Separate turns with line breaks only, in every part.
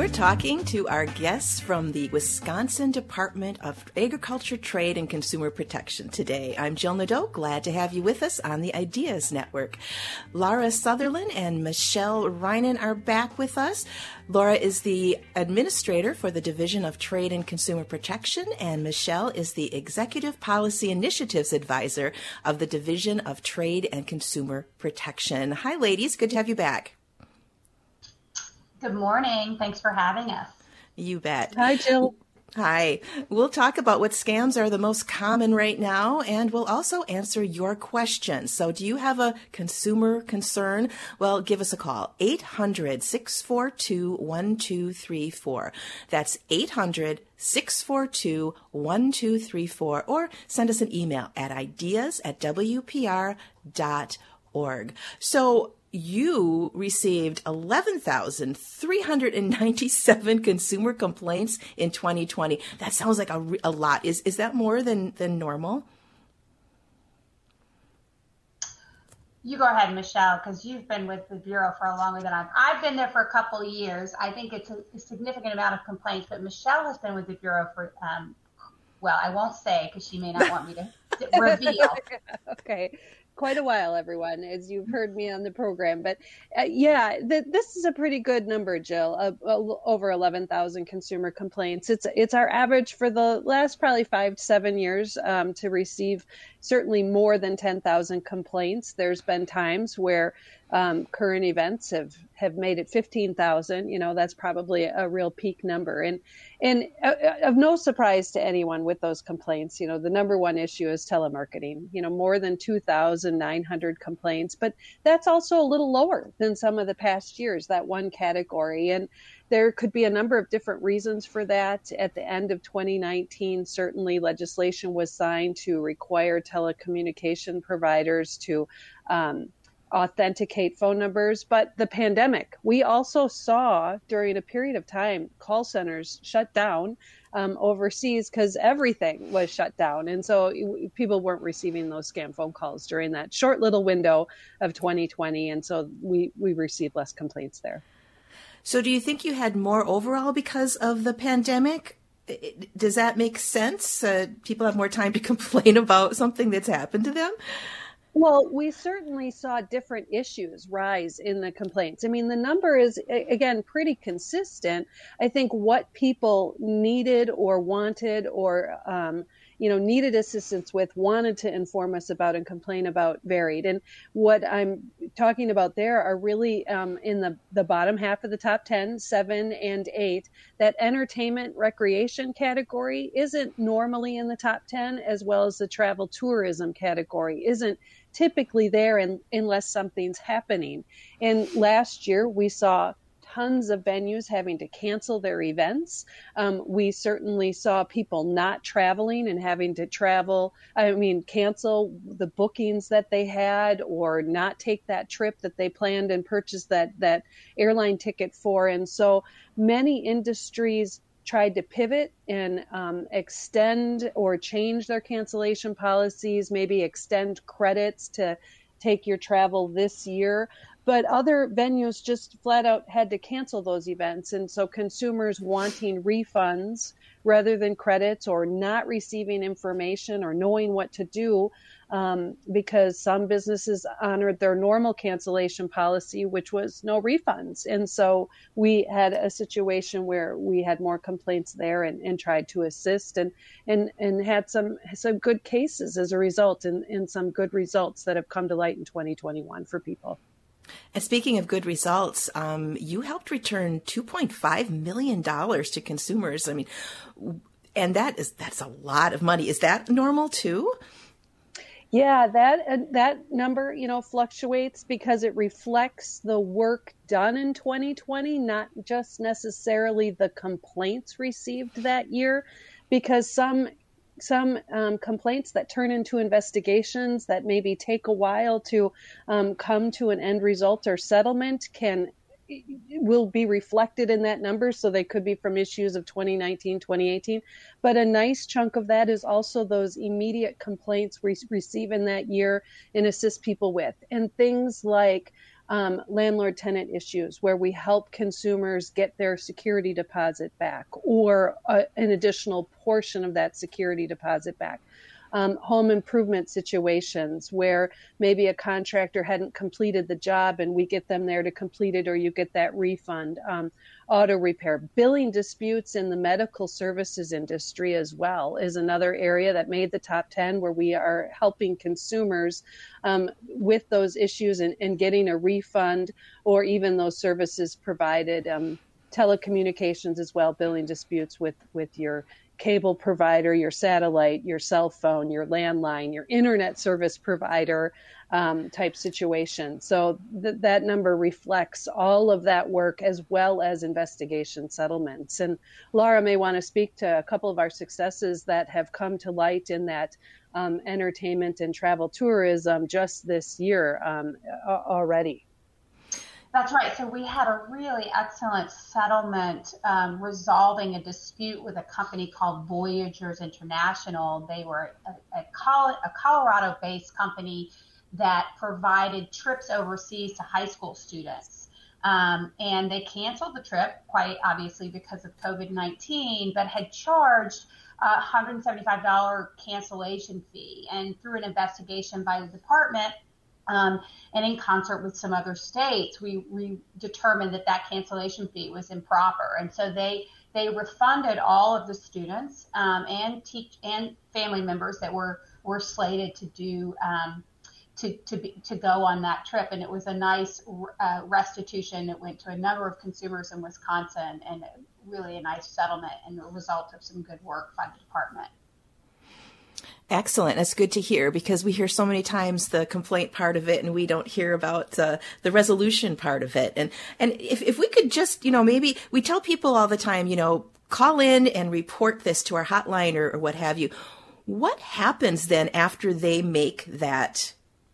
We're talking to our guests from the Wisconsin Department of Agriculture, Trade, and Consumer Protection today. I'm Jill Nadeau, glad to have you with us on the Ideas Network. Laura Sutherland and Michelle Reinen are back with us. Laura is the administrator for the Division of Trade and Consumer Protection, and Michelle is the Executive Policy Initiatives Advisor of the Division of Trade and Consumer Protection. Hi, ladies. Good to have you back.
Good morning. Thanks for having us.
You bet.
Hi, Jill.
Hi. We'll talk about what scams are the most common right now, and we'll also answer your questions. So do you have a consumer concern? Well, give us a call, 800-642-1234. That's 800-642-1234, or send us an email at ideas@wpr.org. So you received 11,397 consumer complaints in 2020. That sounds like a lot. Is that more than normal?
You go ahead, Michelle, because you've been with the Bureau for longer than I've been there for a couple of years. I think it's a significant amount of complaints, but Michelle has been with the Bureau for, well, I won't say because she may not want me to reveal.
Okay. Quite a while, everyone, as you've heard me on the program. But this is a pretty good number, Jill, over 11,000 consumer complaints. It's our average for the last probably 5 to 7 years to receive certainly more than 10,000 complaints. There's been times where current events have made it 15,000. You know, that's probably a real peak number. And of no surprise to anyone with those complaints, you know, the number one issue is telemarketing, you know, more than 2,900 complaints. But that's also a little lower than some of the past years, that one category. And there could be a number of different reasons for that. At the end of 2019, certainly legislation was signed to require telecommunication providers to authenticate phone numbers. But the pandemic, we also saw during a period of time, call centers shut down overseas because everything was shut down. And so people weren't receiving those scam phone calls during that short little window of 2020. And so we received less complaints there.
So do you think you had more overall because of the pandemic? Does that make sense? People have more time to complain about something that's happened to them?
Well, we certainly saw different issues rise in the complaints. I mean, the number is, again, pretty consistent. I think what people needed or wanted or, needed assistance with, wanted to inform us about and complain about varied. And what I'm talking about there are really in the bottom half of the top 10, 7 and 8. That entertainment recreation category isn't normally in the top 10, as well as the travel tourism category isn't typically there unless something's happening. And last year we saw tons of venues having to cancel their events. We certainly saw people not traveling and having to cancel the bookings that they had or not take that trip that they planned and purchased that airline ticket for. And so many industries tried to pivot and extend or change their cancellation policies, maybe extend credits to take your travel this year. But other venues just flat out had to cancel those events. And so consumers wanting refunds rather than credits or not receiving information or knowing what to do because some businesses honored their normal cancellation policy, which was no refunds. And so we had a situation where we had more complaints there and tried to assist and had some good cases as a result and some good results that have come to light in 2021 for people.
And speaking of good results, you helped return $2.5 million to consumers. I mean, and that's a lot of money. Is that normal too?
Yeah, that number, fluctuates because it reflects the work done in 2020, not just necessarily the complaints received that year, because some complaints that turn into investigations that maybe take a while to come to an end result or settlement will be reflected in that number. So they could be from issues of 2019, 2018. But a nice chunk of that is also those immediate complaints we receive in that year and assist people with. And things like landlord-tenant issues where we help consumers get their security deposit back or an additional portion of that security deposit back. Home improvement situations where maybe a contractor hadn't completed the job and we get them there to complete it, or you get that refund. Auto repair. Billing disputes in the medical services industry as well is another area that made the top 10 where we are helping consumers with those issues and getting a refund or even those services provided. Telecommunications as well, billing disputes with your cable provider, your satellite, your cell phone, your landline, your internet service provider type situation. So that number reflects all of that work as well as investigation settlements. And Laura may want to speak to a couple of our successes that have come to light in that entertainment and travel tourism just this year already.
That's right. So we had a really excellent settlement resolving a dispute with a company called Voyagers International. They were a Colorado-based company that provided trips overseas to high school students. And they canceled the trip, quite obviously because of COVID-19, but had charged a $175 cancellation fee. And through an investigation by the department, and in concert with some other states, we determined that cancellation fee was improper. And so they refunded all of the students and family members that were slated to do to go on that trip. And it was a nice restitution. It went to a number of consumers in Wisconsin, and really a nice settlement and the result of some good work by the department.
Excellent. That's good to hear, because we hear so many times the complaint part of it and we don't hear about the resolution part of it. And if we could just, maybe we tell people all the time, call in and report this to our hotline or what have you. What happens then after they make that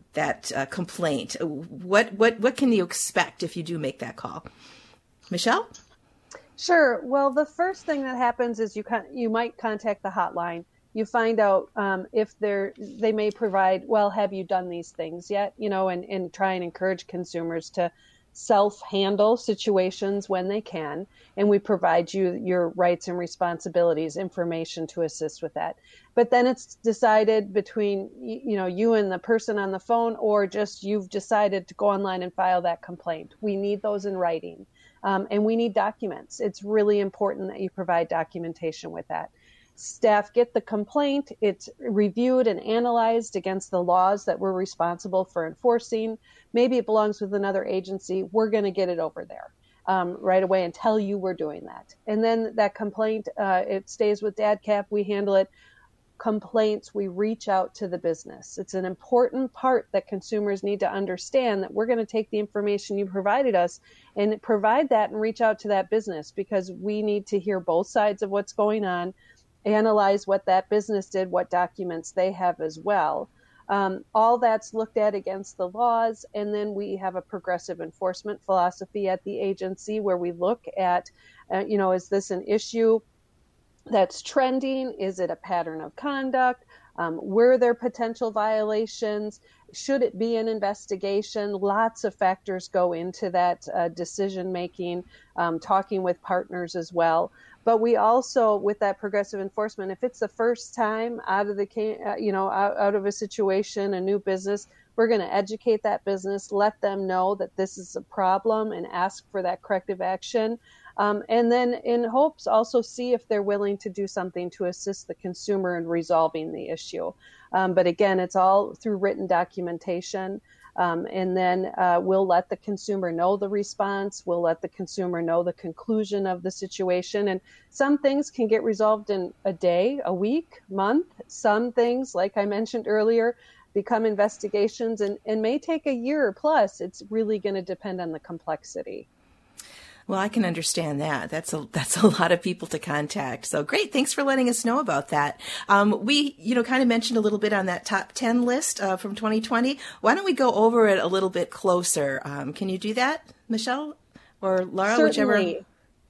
complaint? What can you expect if you do make that call? Michelle?
Sure. Well, the first thing that happens is you might contact the hotline. You find out if they may provide, well, have you done these things yet? And try and encourage consumers to self-handle situations when they can. And we provide you your rights and responsibilities, information to assist with that. But then it's decided between, you and the person on the phone, or just you've decided to go online and file that complaint. We need those in writing. And we need documents. It's really important that you provide documentation with that. Staff get the complaint, it's reviewed and analyzed against the laws that we're responsible for enforcing. Maybe it belongs with another agency. We're going to get it over there right away and tell you we're doing that. And then that complaint, it stays with DADCAP. We handle it. Complaints, we reach out to the business. It's an important part that consumers need to understand, that we're going to take the information you provided us and provide that and reach out to that business, because we need to hear both sides of what's going on, analyze what that business did, what documents they have as well. All that's looked at against the laws, and then we have a progressive enforcement philosophy at the agency where we look at, is this an issue that's trending? Is it a pattern of conduct? Were there potential violations? Should it be an investigation? Lots of factors go into that decision making, talking with partners as well. But we also, with that progressive enforcement, if it's the first time out of out of a situation, a new business, we're going to educate that business, let them know that this is a problem, and ask for that corrective action. And then in hopes also see if they're willing to do something to assist the consumer in resolving the issue. But again, it's all through written documentation. And then we'll let the consumer know the response. We'll let the consumer know the conclusion of the situation. And some things can get resolved in a day, a week, month. Some things, like I mentioned earlier, become investigations and may take a year plus. It's really going to depend on the complexity.
Well, I can understand that. That's a lot of people to contact. So great. Thanks for letting us know about that. We, kind of mentioned a little bit on that top 10 list from 2020. Why don't we go over it a little bit closer? Can you do that, Michelle or Laura?
Certainly.
Whichever.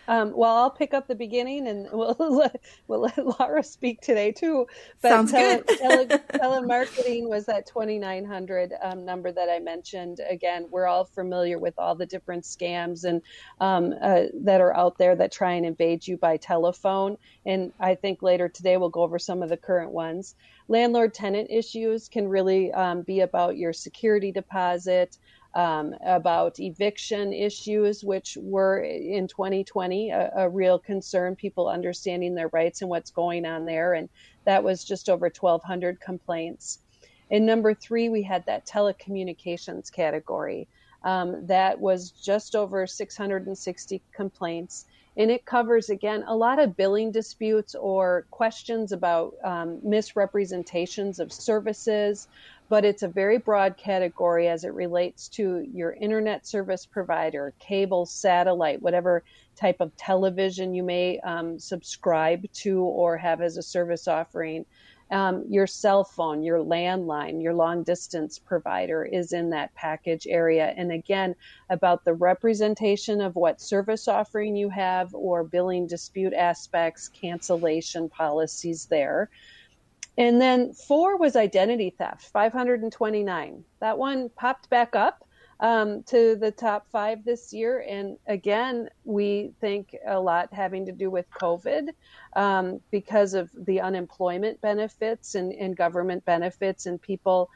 Well, I'll pick up the beginning, and we'll let Lara speak today too. But
Sounds good.
Telemarketing was that 2,900 number that I mentioned. Again, we're all familiar with all the different scams and that are out there that try and invade you by telephone. And I think later today we'll go over some of the current ones. Landlord-tenant issues can really be about your security deposit, about eviction issues, which were in 2020 a real concern, people understanding their rights and what's going on there. And that was just over 1,200 complaints. And number 3, we had that telecommunications category. That was just over 660 complaints. And it covers, again, a lot of billing disputes or questions about misrepresentations of services, but it's a very broad category as it relates to your internet service provider, cable, satellite, whatever type of television you may subscribe to or have as a service offering. Your cell phone, your landline, your long distance provider is in that package area. And again, about the representation of what service offering you have or billing dispute aspects, cancellation policies there. And then 4 was identity theft, 529. That one popped back up to the top 5 this year. And again, we think a lot having to do with COVID because of the unemployment benefits and government benefits and people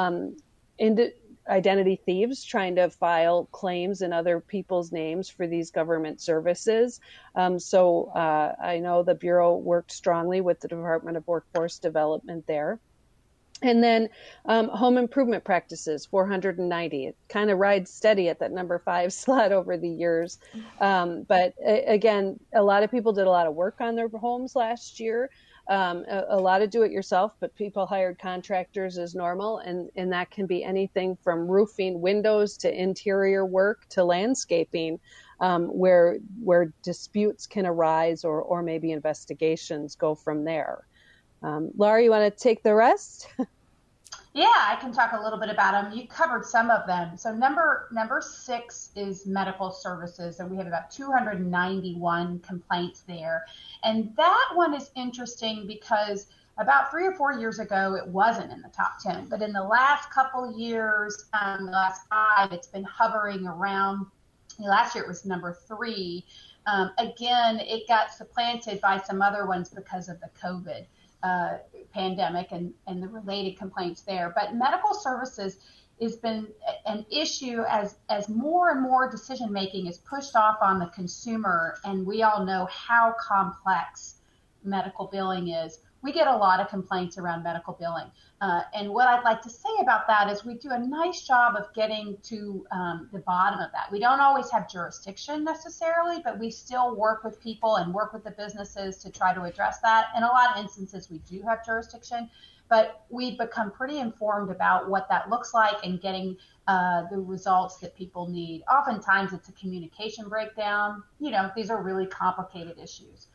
identity thieves trying to file claims in other people's names for these government services. So I know the Bureau worked strongly with the Department of Workforce Development there. And then home improvement practices, 490. It kind of rides steady at that number 5 slot over the years. But again, a lot of people did a lot of work on their homes last year. A lot of do-it-yourself, but people hired contractors as normal, and that can be anything from roofing, windows, to interior work, to landscaping, where disputes can arise or maybe investigations go from there. Laura, you want to take the rest?
Yeah, I can talk a little bit about them. You covered some of them. So number 6 is medical services, and we have about 291 complaints there. And that one is interesting because about 3 or 4 years ago, it wasn't in the top 10. But in the last couple of years, the last 5, it's been hovering around. Last year, it was number 3. Again, it got supplanted by some other ones because of the COVID pandemic and the related complaints there. But medical services has been an issue as more and more decision making is pushed off on the consumer, and we all know how complex medical billing is. We get a lot of complaints around medical billing. And what I'd like to say about that is we do a nice job of getting to the bottom of that. We don't always have jurisdiction necessarily, but we still work with people and work with the businesses to try to address that. In a lot of instances, we do have jurisdiction, but we've become pretty informed about what that looks like and getting the results that people need. Oftentimes, it's a communication breakdown. These are really complicated issues.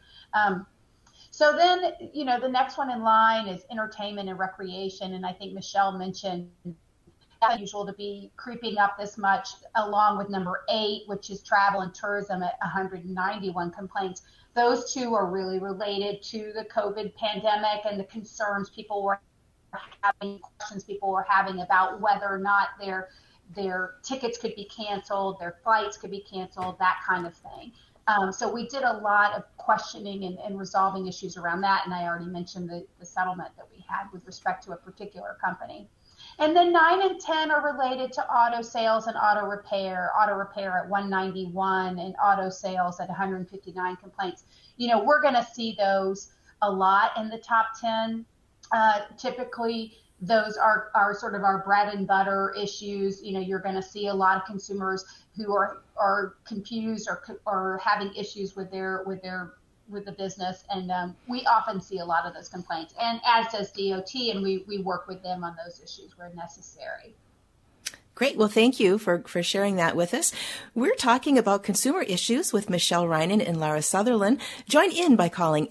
So then, the next one in line is entertainment and recreation. And I think Michelle mentioned it's unusual to be creeping up this much, along with number 8, which is travel and tourism at 191 complaints. Those two are really related to the COVID pandemic and the concerns people were having, questions people were having about whether or not their tickets could be canceled, their flights could be canceled, that kind of thing. So we did a lot of questioning and resolving issues around that, and I already mentioned the settlement that we had with respect to a particular company. And then 9 and 10 are related to auto sales and auto repair at 191 and auto sales at 159 complaints. We're going to see those a lot in the top 10. Typically, those are sort of our bread and butter issues. You're going to see a lot of consumers who are confused or having issues with the business, and we often see a lot of those complaints, and as does DOT, and we work with them on those issues where necessary.
Great. Well, thank you for sharing that with us. We're talking about consumer issues with Michelle Reinen and Lara Sutherland. Join in by calling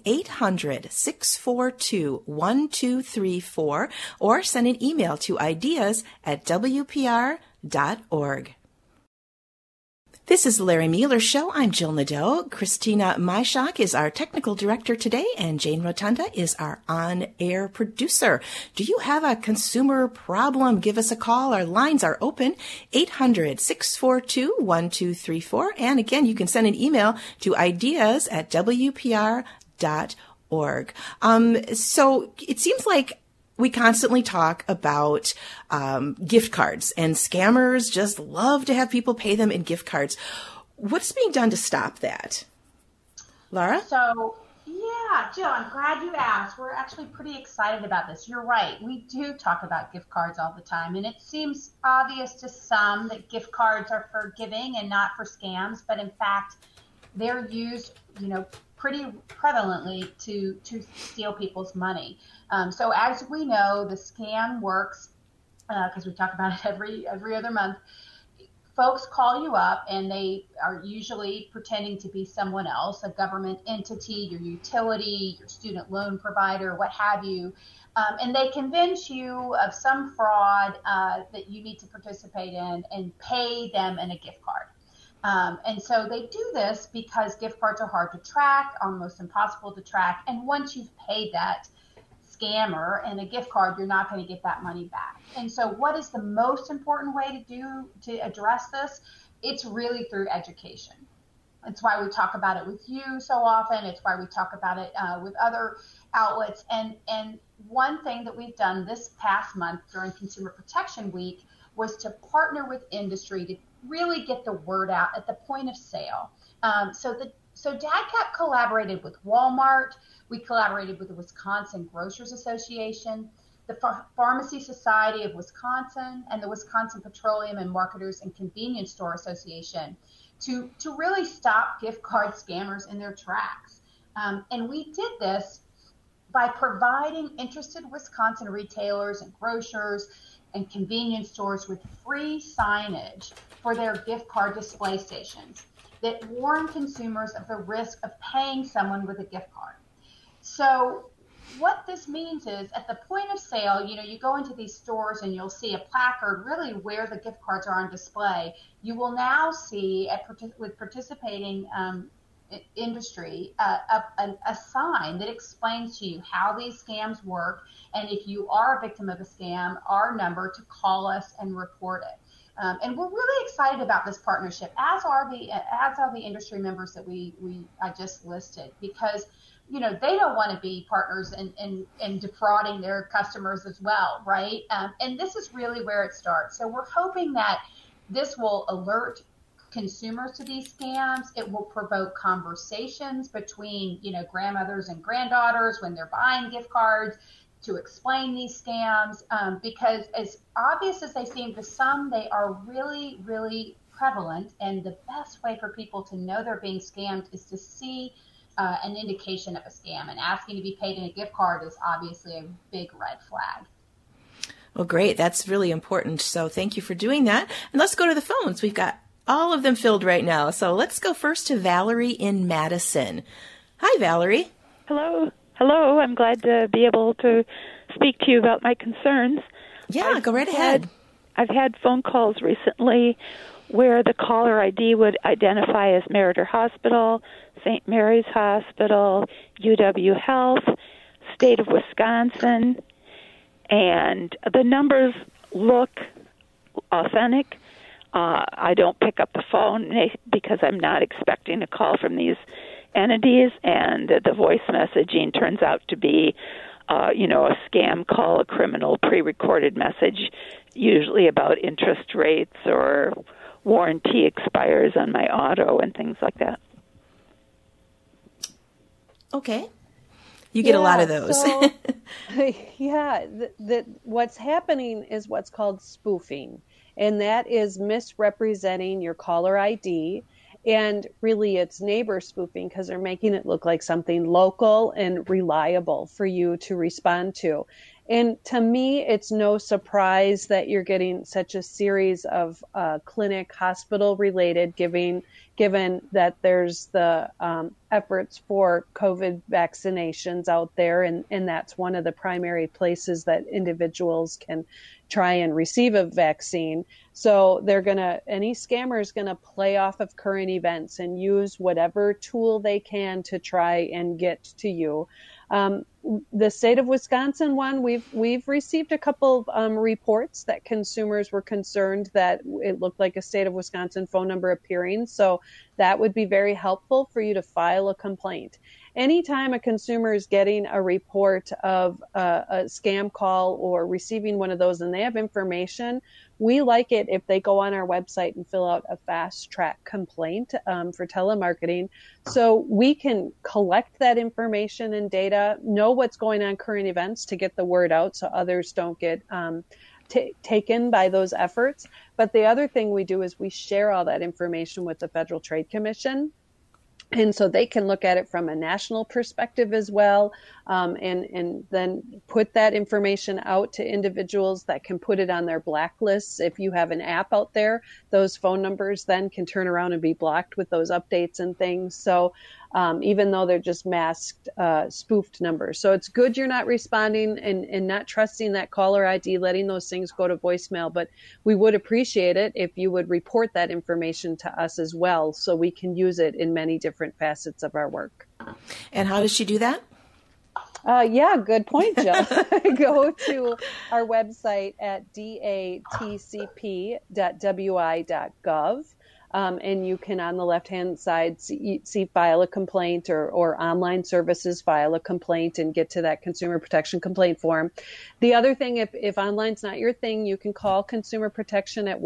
800-642-1234 or send an email to ideas@wpr.org. This is the Larry Mueller Show. I'm Jill Nadeau. Christina Myshak is our technical director today, and Jane Rotunda is our on-air producer. Do you have a consumer problem? Give us a call. Our lines are open, 800-642-1234. And again, you can send an email to ideas@wpr.org. So it seems like we constantly talk about gift cards, and scammers just love to have people pay them in gift cards. What's being done to stop that? Laura?
So, yeah, Jill, I'm glad you asked. We're actually pretty excited about this. You're right. We do talk about gift cards all the time, and it seems obvious to some that gift cards are for giving and not for scams, but in fact, they're used, pretty prevalently to steal people's money. So as we know, the scam works, because we talk about it every other month. Folks call you up and they are usually pretending to be someone else, a government entity, your utility, your student loan provider, what have you. And they convince you of some fraud that you need to participate in and pay them in a gift card. And so they do this because gift cards are hard to track, almost impossible to track. And once you've paid that scammer and a gift card, you're not going to get that money back. And so what is the most important way to address this? It's really through education. It's why we talk about it with you so often. It's why we talk about it with other outlets. And one thing that we've done this past month during Consumer Protection Week was to partner with industry to really get the word out at the point of sale. So DADCAP collaborated with Walmart. We collaborated with the Wisconsin Grocers Association, the Pharmacy Society of Wisconsin, and the Wisconsin Petroleum and Marketers and Convenience Store Association to really stop gift card scammers in their tracks. And we did this by providing interested Wisconsin retailers and grocers and convenience stores with free signage for their gift card display stations that warn consumers of the risk of paying someone with a gift card. So what this means is at the point of sale, you go into these stores and you'll see a placard really where the gift cards are on display. You will now see with participating industry a sign that explains to you how these scams work, and if you are a victim of a scam, our number to call us and report it. And we're really excited about this partnership, as are the industry members that I just listed, because they don't want to be partners in defrauding their customers as well, right? And this is really where it starts. So we're hoping that this will alert consumers to these scams. It will provoke conversations between, grandmothers and granddaughters when they're buying gift cards to explain these scams, because as obvious as they seem to some, they are really, really prevalent. And the best way for people to know they're being scammed is to see an indication of a scam, and asking to be paid in a gift card is obviously a big red flag.
Well, great. That's really important. So thank you for doing that. And let's go to the phones. We've got all of them filled right now. So let's go first to Valerie in Madison. Hi, Valerie.
Hello. I'm glad to be able to speak to you about my concerns.
Yeah, go right ahead.
I've had phone calls recently where the caller ID would identify as Meriter Hospital, St. Mary's Hospital, UW Health, State of Wisconsin, and the numbers look authentic. I don't pick up the phone because I'm not expecting a call from these entities, and the voice messaging turns out to be, a scam call, a criminal pre-recorded message, usually about interest rates or warranty expires on my auto and things like that.
Okay. You get a lot of those.
So, what's happening is what's called spoofing, and that is misrepresenting your caller ID. And really, it's neighbor spoofing because they're making it look like something local and reliable for you to respond to. And to me, it's no surprise that you're getting such a series of clinic, hospital related, given that there's the efforts for COVID vaccinations out there. And that's one of the primary places that individuals can try and receive a vaccine. So any scammer is going to play off of current events and use whatever tool they can to try and get to you. The state of Wisconsin one, we've received a couple reports that consumers were concerned that it looked like a state of Wisconsin phone number appearing. So that would be very helpful for you to file a complaint. Anytime a consumer is getting a report of a scam call or receiving one of those and they have information, we like it if they go on our website and fill out a fast track complaint for telemarketing, so we can collect that information and data, know what's going on, current events, to get the word out so others don't get taken by those efforts. But the other thing we do is we share all that information with the Federal Trade Commission. And so they can look at it from a national perspective as well, and then put that information out to individuals that can put it on their blacklists. If you have an app out there, those phone numbers then can turn around and be blocked with those updates and things. So even though they're just masked, spoofed numbers. So it's good you're not responding and not trusting that caller ID, letting those things go to voicemail. But we would appreciate it if you would report that information to us as well, so we can use it in many different facets of our work.
And how does she do that?
Yeah, good point, Jill. Go to our website at datcp.wi.gov. And you can, on the left-hand side, see file a complaint or online services, file a complaint and get to that consumer protection complaint form. The other thing, if online's not your thing, you can call Consumer Protection at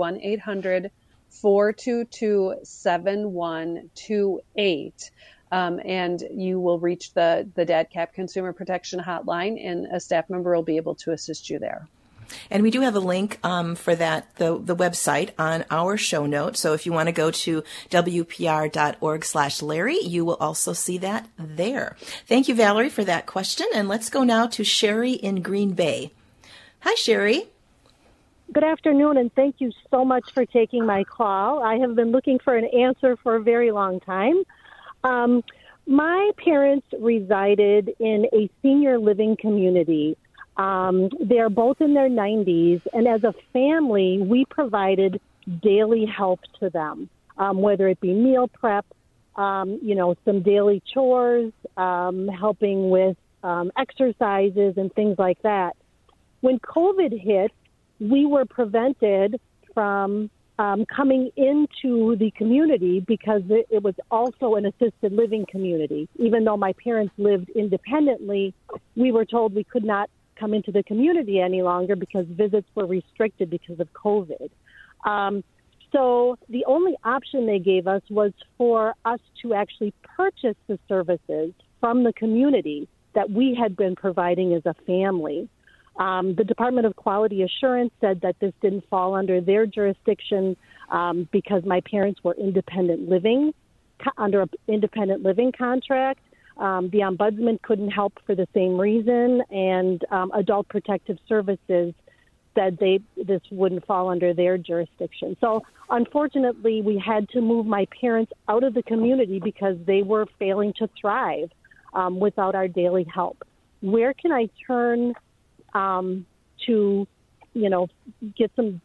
1-800-422-7128. And you will reach the DADCAP Consumer Protection Hotline, and a staff member will be able to assist you there.
And we do have a link for that, the website, on our show notes. So if you want to go to wpr.org/Larry, you will also see that there. Thank you, Valerie, for that question. And let's go now to Sherry in Green Bay. Hi, Sherry.
Good afternoon, and thank you so much for taking my call. I have been looking for an answer for a very long time. My parents resided in a senior living community. They're both in their 90s, and as a family, we provided daily help to them, whether it be meal prep, some daily chores, helping with exercises and things like that. When COVID hit, we were prevented from coming into the community because it was also an assisted living community. Even though my parents lived independently, we were told we could not come into the community any longer because visits were restricted because of COVID. So the only option they gave us was for us to actually purchase the services from the community that we had been providing as a family. The Department of Quality Assurance said that this didn't fall under their jurisdiction because my parents were under an independent living contract. The Ombudsman couldn't help for the same reason, and Adult Protective Services said this wouldn't fall under their jurisdiction. So unfortunately, we had to move my parents out of the community because they were failing to thrive without our daily help. Where can I turn to, get some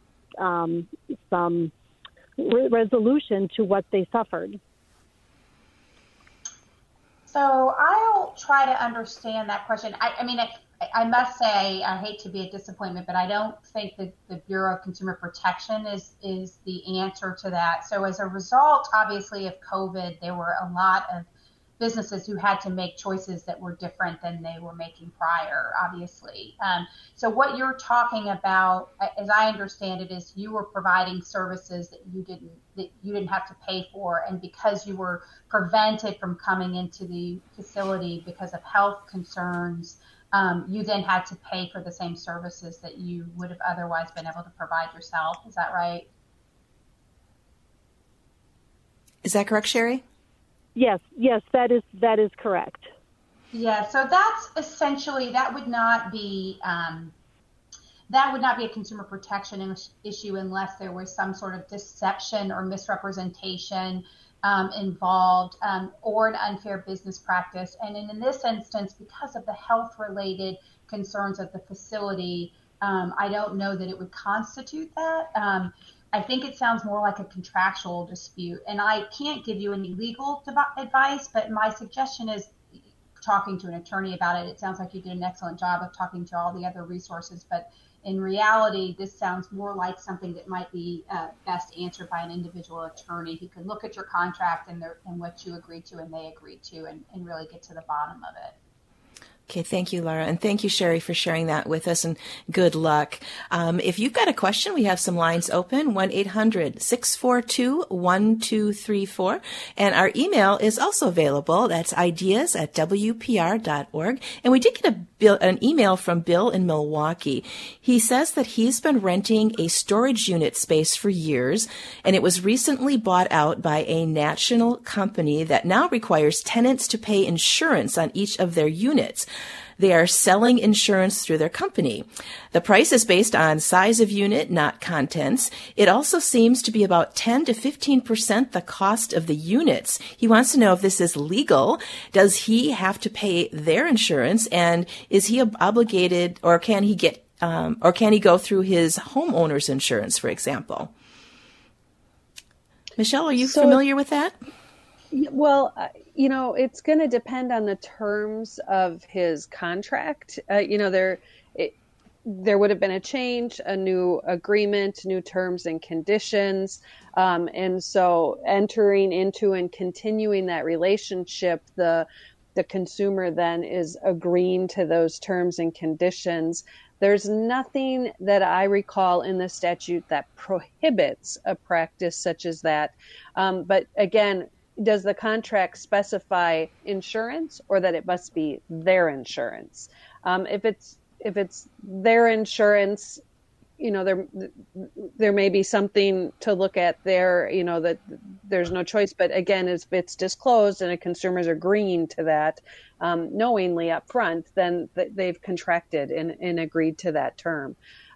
resolution to what they suffered?
So I'll try to understand that question. I must say, I hate to be a disappointment, but I don't think that the Bureau of Consumer Protection is the answer to that. So as a result, obviously, of COVID, there were a lot of businesses who had to make choices that were different than they were making prior, obviously. So what you're talking about, as I understand it, is you were providing services that you didn't have to pay for, and because you were prevented from coming into the facility because of health concerns, you then had to pay for the same services that you would have otherwise been able to provide yourself. Is that right?
Is that correct, Sherry?
Yes, that is correct.
Yeah, so that's essentially, that would not be a consumer protection issue unless there was some sort of deception or misrepresentation involved, or an unfair business practice. And in this instance, because of the health-related concerns of the facility, I don't know that it would constitute that. I think it sounds more like a contractual dispute. And I can't give you any legal advice, but my suggestion is talking to an attorney about it. It sounds like you did an excellent job of talking to all the other resources, but in reality, this sounds more like something that might be best answered by an individual attorney who can look at your contract and what you agreed to and they agreed to, and really get to the bottom of it.
Okay, thank you, Laura. And thank you, Sherry, for sharing that with us, and good luck. If you've got a question, we have some lines open, 1-800-642-1234. And our email is also available. That's ideas@wpr.org. And we did get an email from Bill in Milwaukee. He says that he's been renting a storage unit space for years, and it was recently bought out by a national company that now requires tenants to pay insurance on each of their units. They are selling insurance through their company. The price is based on size of unit, not contents. It also seems to be about 10 to 15% the cost of the units. He wants to know if this is legal. Does he have to pay their insurance? And is he obligated, or can he go through his homeowner's insurance, for example? Michelle, are you familiar with that?
Well, it's going to depend on the terms of his contract. There would have been a change, a new agreement, new terms and conditions. And so entering into and continuing that relationship, the consumer then is agreeing to those terms and conditions. There's nothing that I recall in the statute that prohibits a practice such as that. But again, does the contract specify insurance, or that it must be their insurance? If it's their insurance, there may be something to look at there, that there's no choice. But again, if it's disclosed and a consumer's agreeing to that knowingly up front, then they've contracted and agreed to that term.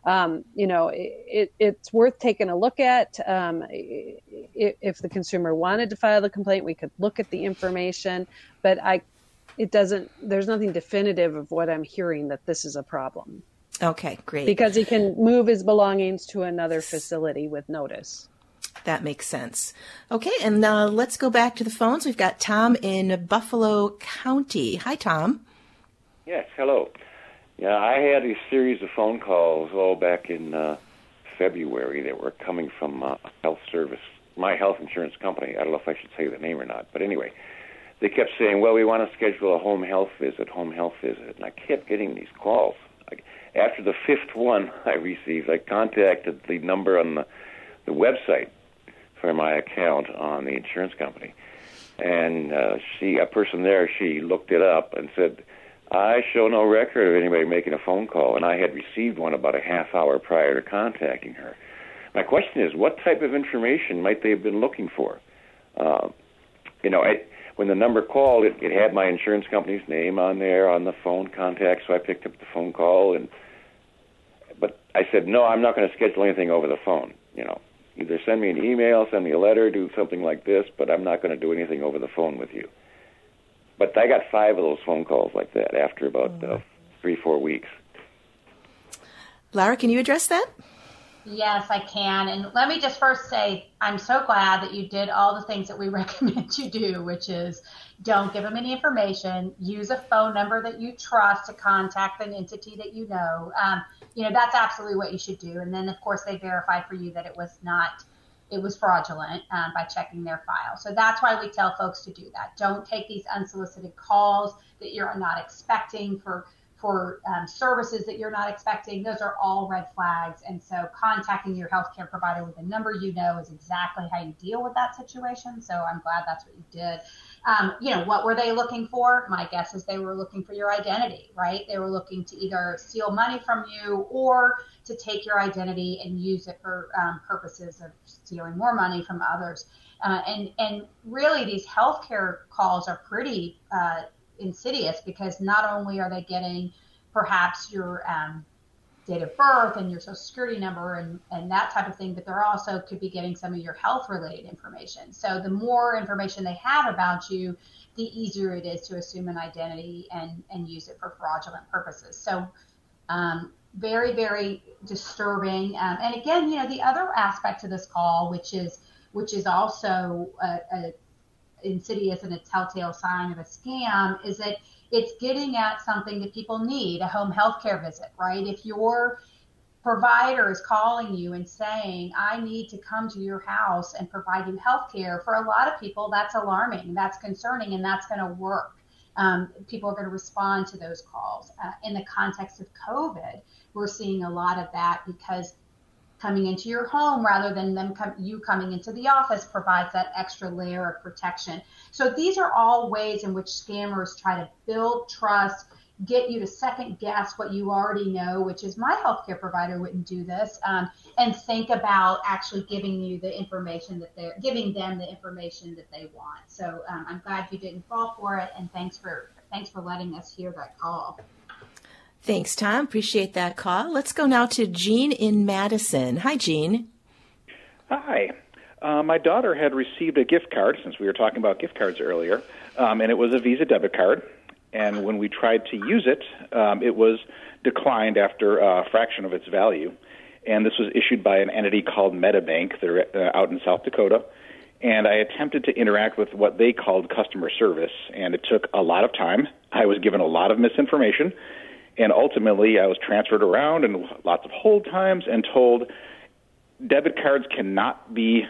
It's worth taking a look at. If the consumer wanted to file the complaint, we could look at the information, but there's nothing definitive of what I'm hearing that this is a problem.
Okay, great.
Because he can move his belongings to another facility with notice.
That makes sense. Okay, and let's go back to the phones. We've got Tom in Buffalo County. Hi, Tom.
Yes, hello. Yeah, I had a series of phone calls back in February that were coming from health service, my health insurance company. I don't know if I should say the name or not, but anyway, they kept saying, well, we want to schedule a home health visit, and I kept getting these calls. After the fifth one I received, I contacted the number on the website for my account on the insurance company, and a person there, she looked it up and said, I show no record of anybody making a phone call, and I had received one about a half hour prior to contacting her. My question is, what type of information might they have been looking for? When the number called, it had my insurance company's name on there on the phone contact, so I picked up the phone call, but I said, no, I'm not going to schedule anything over the phone. Either send me an email, send me a letter, do something like this, but I'm not going to do anything over the phone with you. But I got 5 of those phone calls like that after about 3-4 weeks.
Laura, can you address that?
Yes, I can. And let me just first say, I'm so glad that you did all the things that we recommend you do, which is don't give them any information, use a phone number that you trust to contact an entity that you know. That's absolutely what you should do. And then, of course, they verify for you that it was fraudulent by checking their file. So that's why we tell folks to do that. Don't take these unsolicited calls that you're not expecting for services that you're not expecting. Those are all red flags. And so contacting your healthcare provider with a number is exactly how you deal with that situation. So I'm glad that's what you did. What were they looking for? My guess is they were looking for your identity, right? They were looking to either steal money from you or to take your identity and use it for purposes of stealing more money from others. And really these healthcare calls are pretty insidious, because not only are they getting perhaps your date of birth and your social security number and that type of thing, but they're also could be getting some of your health related information. So the more information they have about you, the easier it is to assume an identity and use it for fraudulent purposes. So very, very disturbing. And again, the other aspect to this call, which is also a insidious and a telltale sign of a scam, is that it's getting at something that people need, a home health care visit, right? If your provider is calling you and saying, I need to come to your house and provide you health care, for a lot of people, that's alarming, that's concerning, and that's going to work. People are going to respond to those calls. In the context of COVID, we're seeing a lot of that, because coming into your home rather than you coming into the office provides that extra layer of protection. So these are all ways in which scammers try to build trust, get you to second guess what you already know, which is my healthcare provider wouldn't do this, and think about actually giving you the information that they're giving them the information that they want. So I'm glad you didn't fall for it, and thanks for letting us hear that call.
Thanks, Tom. Appreciate that call. Let's go now to Jean in Madison. Hi, Jean.
Hi. My daughter had received a gift card, since we were talking about gift cards earlier, and it was a Visa debit card. And when we tried to use it, it was declined after a fraction of its value. And this was issued by an entity called MetaBank. They're out in South Dakota. And I attempted to interact with what they called customer service, and it took a lot of time. I was given a lot of misinformation. And ultimately, I was transferred around and lots of hold times and told debit cards cannot be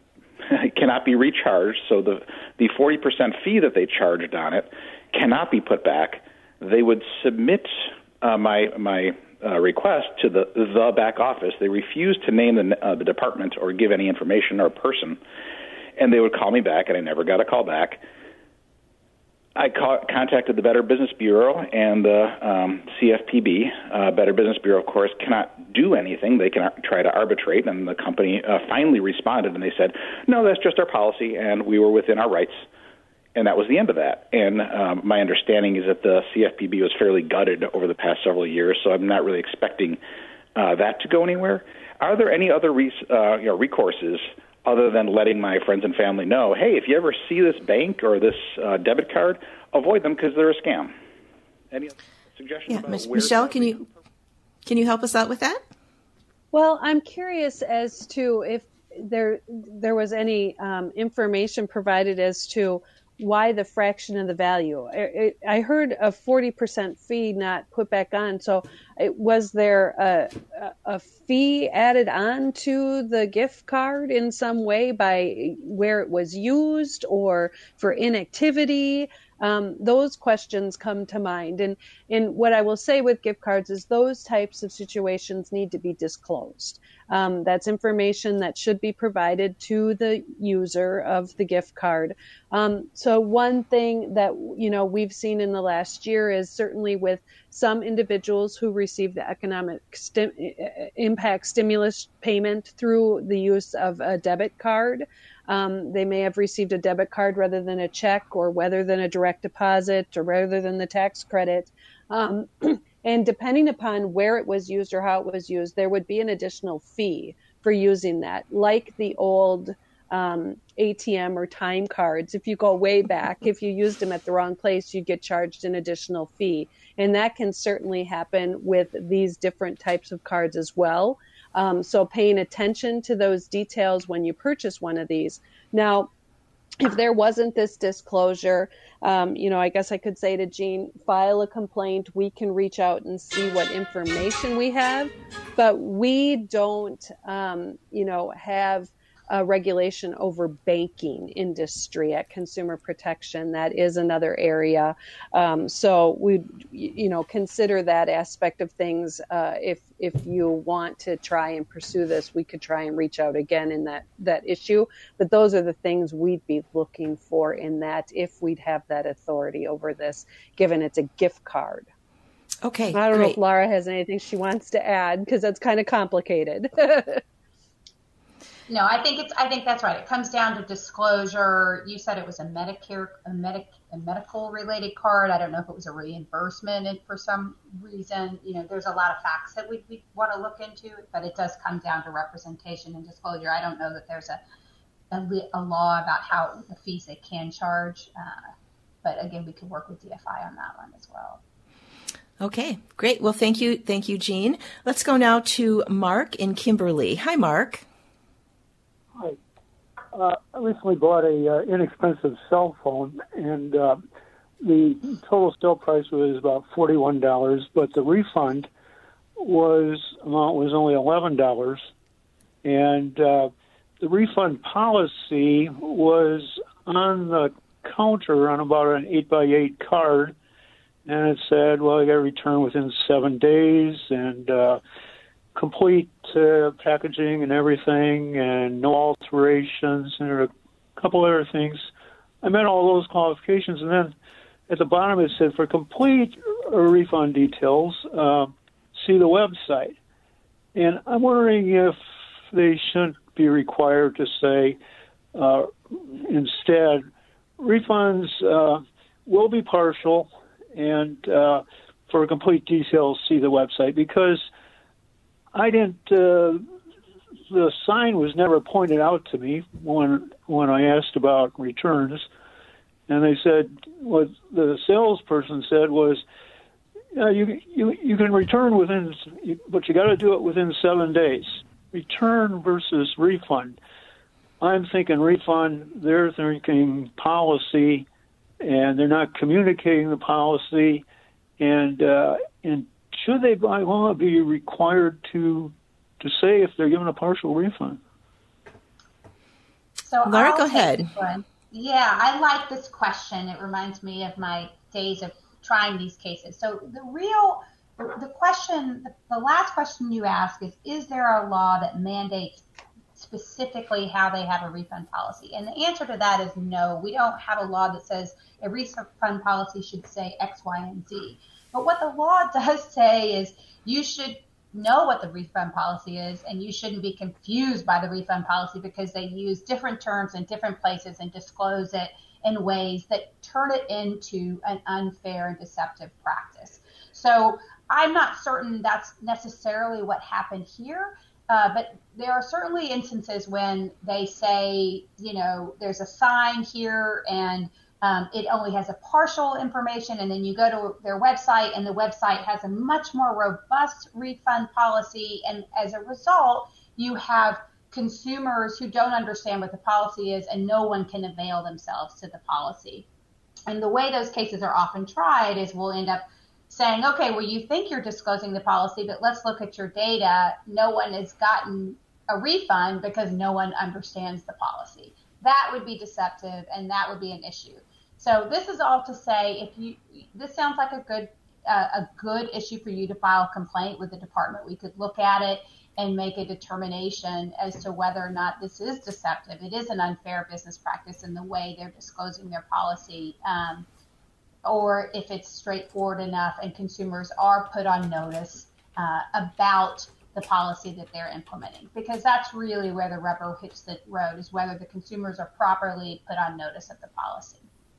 recharged. So the 40% fee that they charged on it cannot be put back. They would submit my request to the back office. They refused to name the department or give any information or person, and they would call me back, and I never got a call back. I contacted the Better Business Bureau and the CFPB. Better Business Bureau, of course, cannot do anything. They can try to arbitrate, and the company finally responded, and they said, no, that's just our policy, and we were within our rights. And that was the end of that. And my understanding is that the CFPB was fairly gutted over the past several years, so I'm not really expecting that to go anywhere. Are there any other recourses other than letting my friends and family know, hey, if you ever see this bank or this debit card, avoid them because they're a scam? Any other suggestions?
Yeah, Michelle, can you help us out with that?
Well, I'm curious as to if there was any information provided as to why the fraction of the value. I heard a 40% fee not put back on. So was there a fee added on to the gift card in some way by where it was used or for inactivity? Those questions come to mind. And what I will say with gift cards is those types of situations need to be disclosed. That's information that should be provided to the user of the gift card. So one thing that, we've seen in the last year is certainly with some individuals who receive the economic impact stimulus payment through the use of a debit card. They may have received a debit card rather than a check, or rather than a direct deposit, or rather than the tax credit. And depending upon where it was used or how it was used, there would be an additional fee for using that, like the old ATM or time cards. If you go way back, if you used them at the wrong place, you get charged an additional fee. And that can certainly happen with these different types of cards as well. So paying attention to those details when you purchase one of these. Now, if there wasn't this disclosure, I guess I could say to Jean, file a complaint. We can reach out and see what information we have, but we don't, have a regulation over banking industry at Consumer Protection. That is another area. So we, consider that aspect of things. If you want to try and pursue this, we could try and reach out again in that issue. But those are the things we'd be looking for in that, if we'd have that authority over this, given it's a gift card.
Okay,
I don't know if Laura has anything she wants to add, because that's kind of complicated.
No, I think that's right. It comes down to disclosure. You said it was a medical related card. I don't know if it was a reimbursement, and for some reason, there's a lot of facts that we want to look into, but it does come down to representation and disclosure. I don't know that there's a law about how the fees they can charge, but again, we could work with DFI on that one as well.
Okay, great. Well, thank you, Jean. Let's go now to Mark in Kimberly. Hi, Mark.
Hi. I recently bought a inexpensive cell phone, and the total sale price was about $41, but the refund amount was only $11, and the refund policy was on the counter on about an 8x8 card, and it said, well, you got to return within 7 days, and complete packaging and everything, and no alterations, and there were a couple other things. I met all those qualifications, and then at the bottom it said, for complete refund details, see the website. And I'm wondering if they shouldn't be required to say, instead, refunds will be partial, and for complete details, see the website, because I didn't. The sign was never pointed out to me when I asked about returns, and they said what the salesperson said was, you can return within, but you got to do it within 7 days. Return versus refund. I'm thinking refund. They're thinking policy, and they're not communicating the policy, and should they by law be required to say if they're given a partial refund?
So
Laura, go ahead.
Yeah, I like this question. It reminds me of my days of trying these cases. So the question, the last question you ask is there a law that mandates specifically how they have a refund policy? And the answer to that is no. We don't have a law that says a refund policy should say X, Y, and Z. But what the law does say is you should know what the refund policy is, and you shouldn't be confused by the refund policy because they use different terms in different places and disclose it in ways that turn it into an unfair and deceptive practice. So I'm not certain that's necessarily what happened here, but there are certainly instances when they say, there's a sign here and it only has a partial information, and then you go to their website and the website has a much more robust refund policy. And as a result, you have consumers who don't understand what the policy is and no one can avail themselves to the policy. And the way those cases are often tried is we'll end up saying, okay, well, you think you're disclosing the policy, but let's look at your data. No one has gotten a refund because no one understands the policy. That would be deceptive, and that would be an issue. So this is all to say, this sounds like a good issue for you to file a complaint with the department. We could look at it and make a determination as to whether or not this is deceptive. It is an unfair business practice in the way they're disclosing their policy, or if it's straightforward enough and consumers are put on notice about the policy that they're implementing. Because that's really where the rubber hits the road, is whether the consumers are properly put on notice of the policy.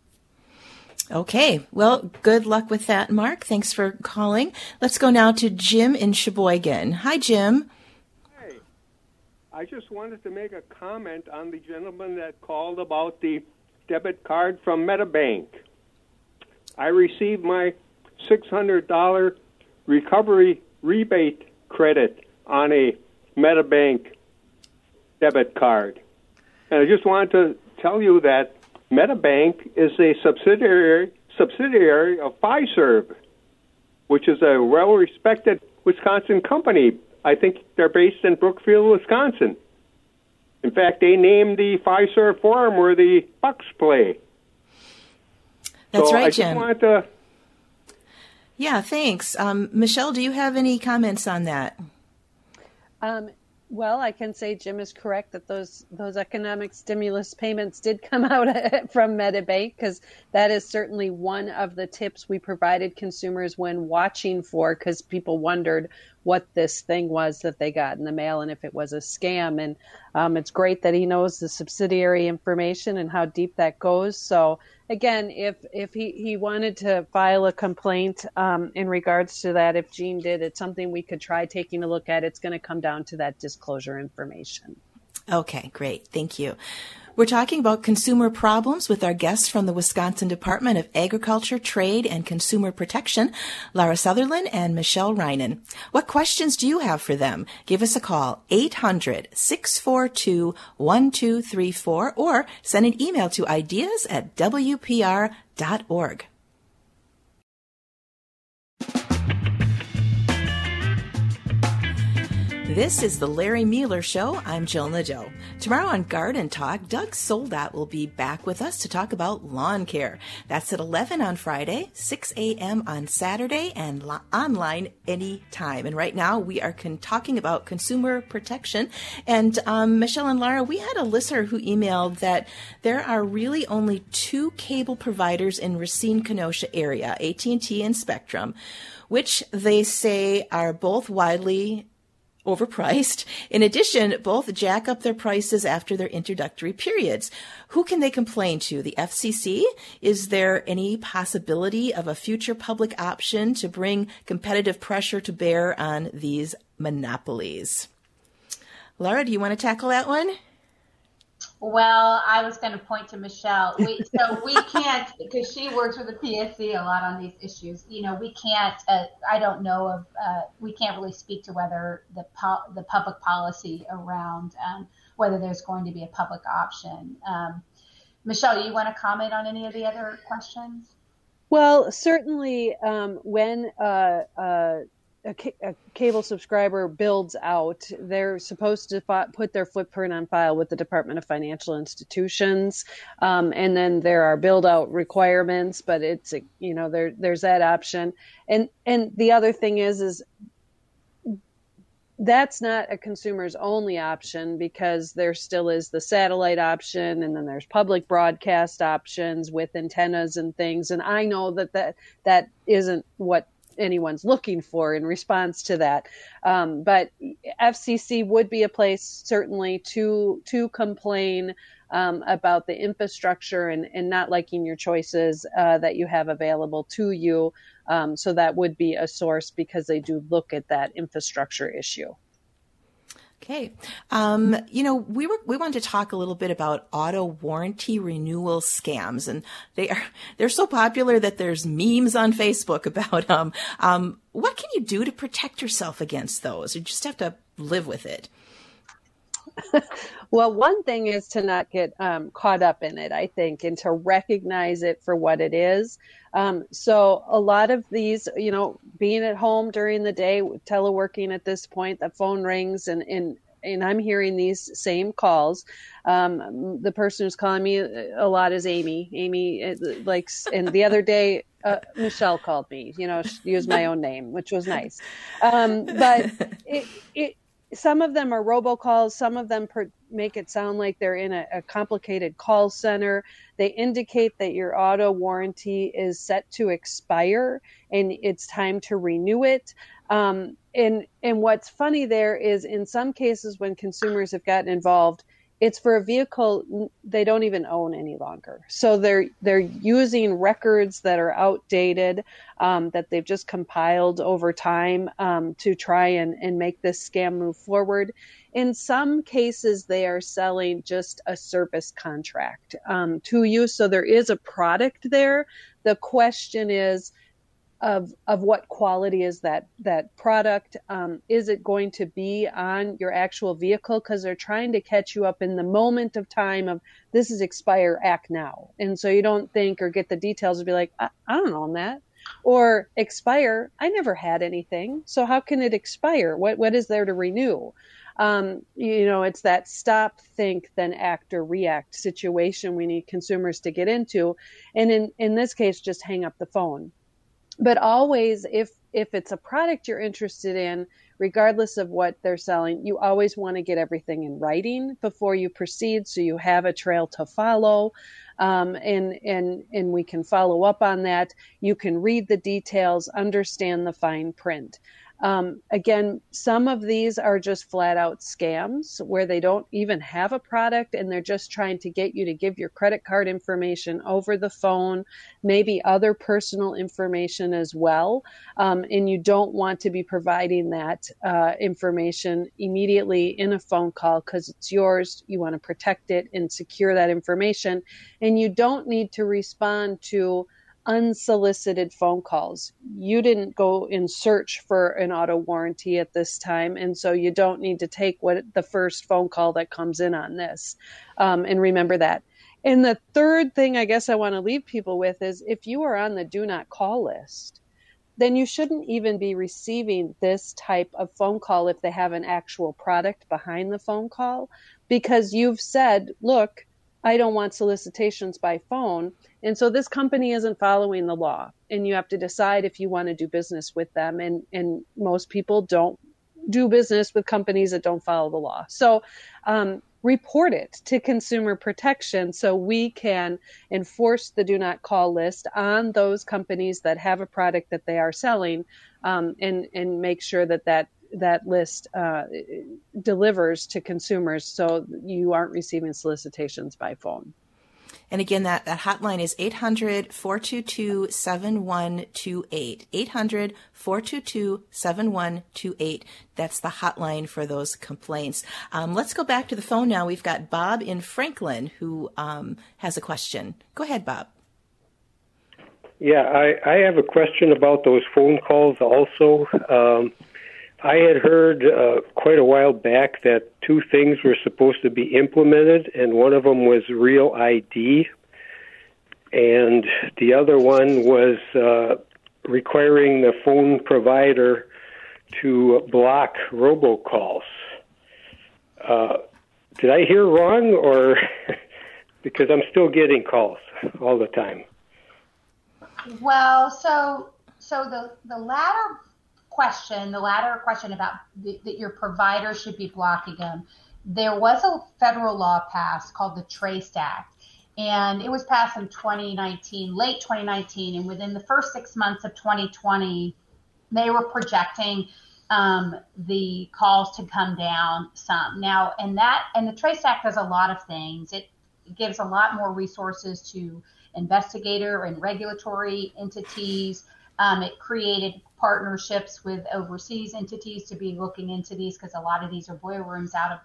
Okay, well, good luck with that, Mark. Thanks for calling. Let's go now to Jim in Sheboygan. Hi, Jim.
Hi. I just wanted to make a comment on the gentleman that called about the debit card from MetaBank. I received my $600 recovery rebate credit on a MetaBank debit card. And I just wanted to tell you that MetaBank is a subsidiary of Fiserv, which is a well-respected Wisconsin company. I think they're based in Brookfield, Wisconsin. In fact, they named the Fiserv Forum where the Bucks play.
That's right, Jim.
I just wanted to...
Yeah, thanks. Michelle, do you have any comments on that?
Well, I can say Jim is correct that those economic stimulus payments did come out from MetaBank, because that is certainly one of the tips we provided consumers when watching for, because people wondered what this thing was that they got in the mail and if it was a scam. And it's great that he knows the subsidiary information and how deep that goes. So again, if he wanted to file a complaint in regards to that, if Gene did, it's something we could try taking a look at. It's going to come down to that disclosure information.
Okay, great. Thank you. We're talking about consumer problems with our guests from the Wisconsin Department of Agriculture, Trade, and Consumer Protection, Lara Sutherland and Michelle Reinen. What questions do you have for them? Give us a call, 800-642-1234, or send an email to ideas@wpr.org. This is the Larry Mueller Show. I'm Jill Nadeau. Tomorrow on Garden Talk, Doug Soldat will be back with us to talk about lawn care. That's at 11 on Friday, 6 a.m. on Saturday, and online anytime. And right now we are talking about consumer protection. And Michelle and Lara, we had a listener who emailed that there are really only 2 cable providers in Racine-Kenosha area, AT&T and Spectrum, which they say are both widely overpriced. In addition, both jack up their prices after their introductory periods. Who can they complain to? The FCC? Is there any possibility of a future public option to bring competitive pressure to bear on these monopolies? Lara, do you want to tackle that one?
Well, I was going to point to Michelle. We can't, because she works with the PSC a lot on these issues. We can't. I don't know of. We can't really speak to whether the public policy around whether there's going to be a public option. Michelle, you want to comment on any of the other questions?
Well, certainly when a cable subscriber builds out, they're supposed to put their footprint on file with the Department of Financial Institutions. And then there are build out requirements, but it's, there's that option. And the other thing is that's not a consumer's only option, because there still is the satellite option, and then there's public broadcast options with antennas and things. And I know that isn't what anyone's looking for in response to that. But FCC would be a place certainly to complain about the infrastructure and not liking your choices that you have available to you. So that would be a source, because they do look at that infrastructure issue.
Okay. We wanted to talk a little bit about auto warranty renewal scams, and they're so popular that there's memes on Facebook about them. What can you do to protect yourself against those? You just have to live with it.
Well, one thing is to not get caught up in it, I think, and to recognize it for what it is. So a lot of these, being at home during the day, teleworking at this point, the phone rings and I'm hearing these same calls. The person who's calling me a lot is Amy. Amy, and the other day, Michelle called me, she used my own name, which was nice. But some of them are robocalls. Some of them make it sound like they're in a complicated call center. They indicate that your auto warranty is set to expire and it's time to renew it. And what's funny there is, in some cases when consumers have gotten involved, it's for a vehicle they don't even own any longer. So they're using records that are outdated, that they've just compiled over time to try and make this scam move forward. In some cases, they are selling just a service contract to you. So there is a product there. The question is, of what quality is that product? Is it going to be on your actual vehicle? Because they're trying to catch you up in the moment of time of, this is expire, act now. And so you don't think or get the details and be like, I don't own that. Or expire, I never had anything, so how can it expire? What is there to renew? It's that stop, think, then act or react situation we need consumers to get into. And in this case, just hang up the phone. But always, if it's a product you're interested in, regardless of what they're selling, you always want to get everything in writing before you proceed, so you have a trail to follow. And we can follow up on that. You can read the details, understand the fine print. Again, some of these are just flat out scams where they don't even have a product and they're just trying to get you to give your credit card information over the phone, maybe other personal information as well. And you don't want to be providing that information immediately in a phone call because it's yours. You want to protect it and secure that information. And you don't need to respond to unsolicited phone calls. You didn't go in search for an auto warranty at this time, and so you don't need to take the first phone call that comes in on this. And remember that. And the third thing I guess I want to leave people with is if you are on the do not call list, then you shouldn't even be receiving this type of phone call if they have an actual product behind the phone call, because you've said, look, I don't want solicitations by phone. And so this company isn't following the law, and you have to decide if you want to do business with them. And most people don't do business with companies that don't follow the law. So report it to Consumer Protection so we can enforce the do not call list on those companies that have a product that they are selling, and make sure that list delivers to consumers so you aren't receiving solicitations by phone.
And again, that hotline is 800-422-7128. 800-422-7128. That's the hotline for those complaints. Let's go back to the phone now. We've got Bob in Franklin who has a question. Go ahead, Bob.
Yeah, I have a question about those phone calls also. I had heard quite a while back that two things were supposed to be implemented, and one of them was Real ID, and the other one was requiring the phone provider to block robocalls. Did I hear wrong, or because I'm still getting calls all the time?
Well, so the latter question about that your provider should be blocking them, there was a federal law passed called the TRACE Act, and it was passed in 2019, late 2019, and within the first 6 months of 2020, they were projecting the calls to come down some. Now, and the TRACE Act does a lot of things. It gives a lot more resources to investigator and regulatory entities. It created partnerships with overseas entities to be looking into these, because a lot of these are boiler rooms out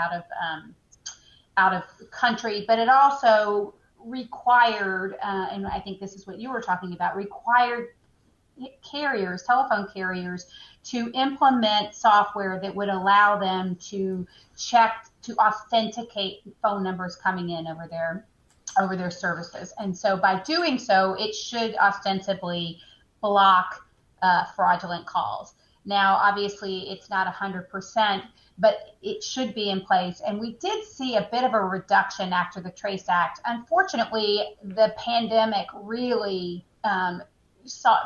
of country. But it also required, and I think this is what you were talking about, required carriers, telephone carriers, to implement software that would allow them to check, to authenticate phone numbers coming in over their services. And so by doing so, it should ostensibly block fraudulent calls. Now, obviously, it's not 100%, but it should be in place. And we did see a bit of a reduction after the TRACE Act. Unfortunately, the pandemic really we saw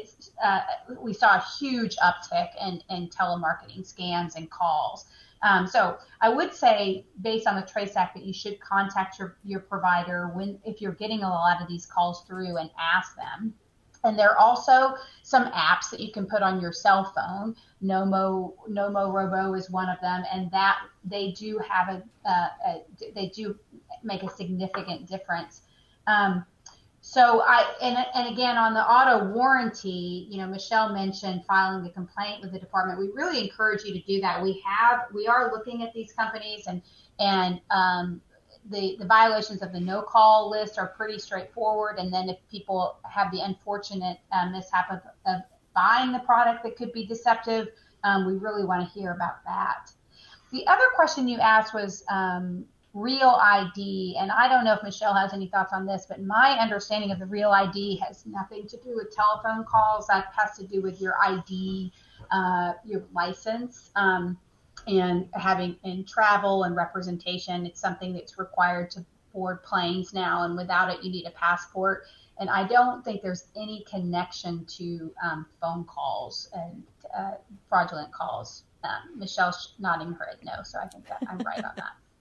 a huge uptick in telemarketing scams and calls. So I would say, based on the TRACE Act, that you should contact your provider if you're getting a lot of these calls through and ask them. And there are also some apps that you can put on your cell phone. Nomo Robo is one of them, and that they do have they do make a significant difference. So and again, on the auto warranty, Michelle mentioned filing the complaint with the department. We really encourage you to do that. We are looking at these companies, and the violations of the no-call list are pretty straightforward. And then if people have the unfortunate mishap of buying the product that could be deceptive, we really want to hear about that. The other question you asked was Real ID, and I don't know if Michelle has any thoughts on this, but my understanding of the Real ID has nothing to do with telephone calls. That has to do with your ID, your license. And having in travel and representation, it's something that's required to board planes now, and without it, you need a passport. And I don't think there's any connection to phone calls and fraudulent calls. Michelle's nodding her head no, so I think that I'm right on that.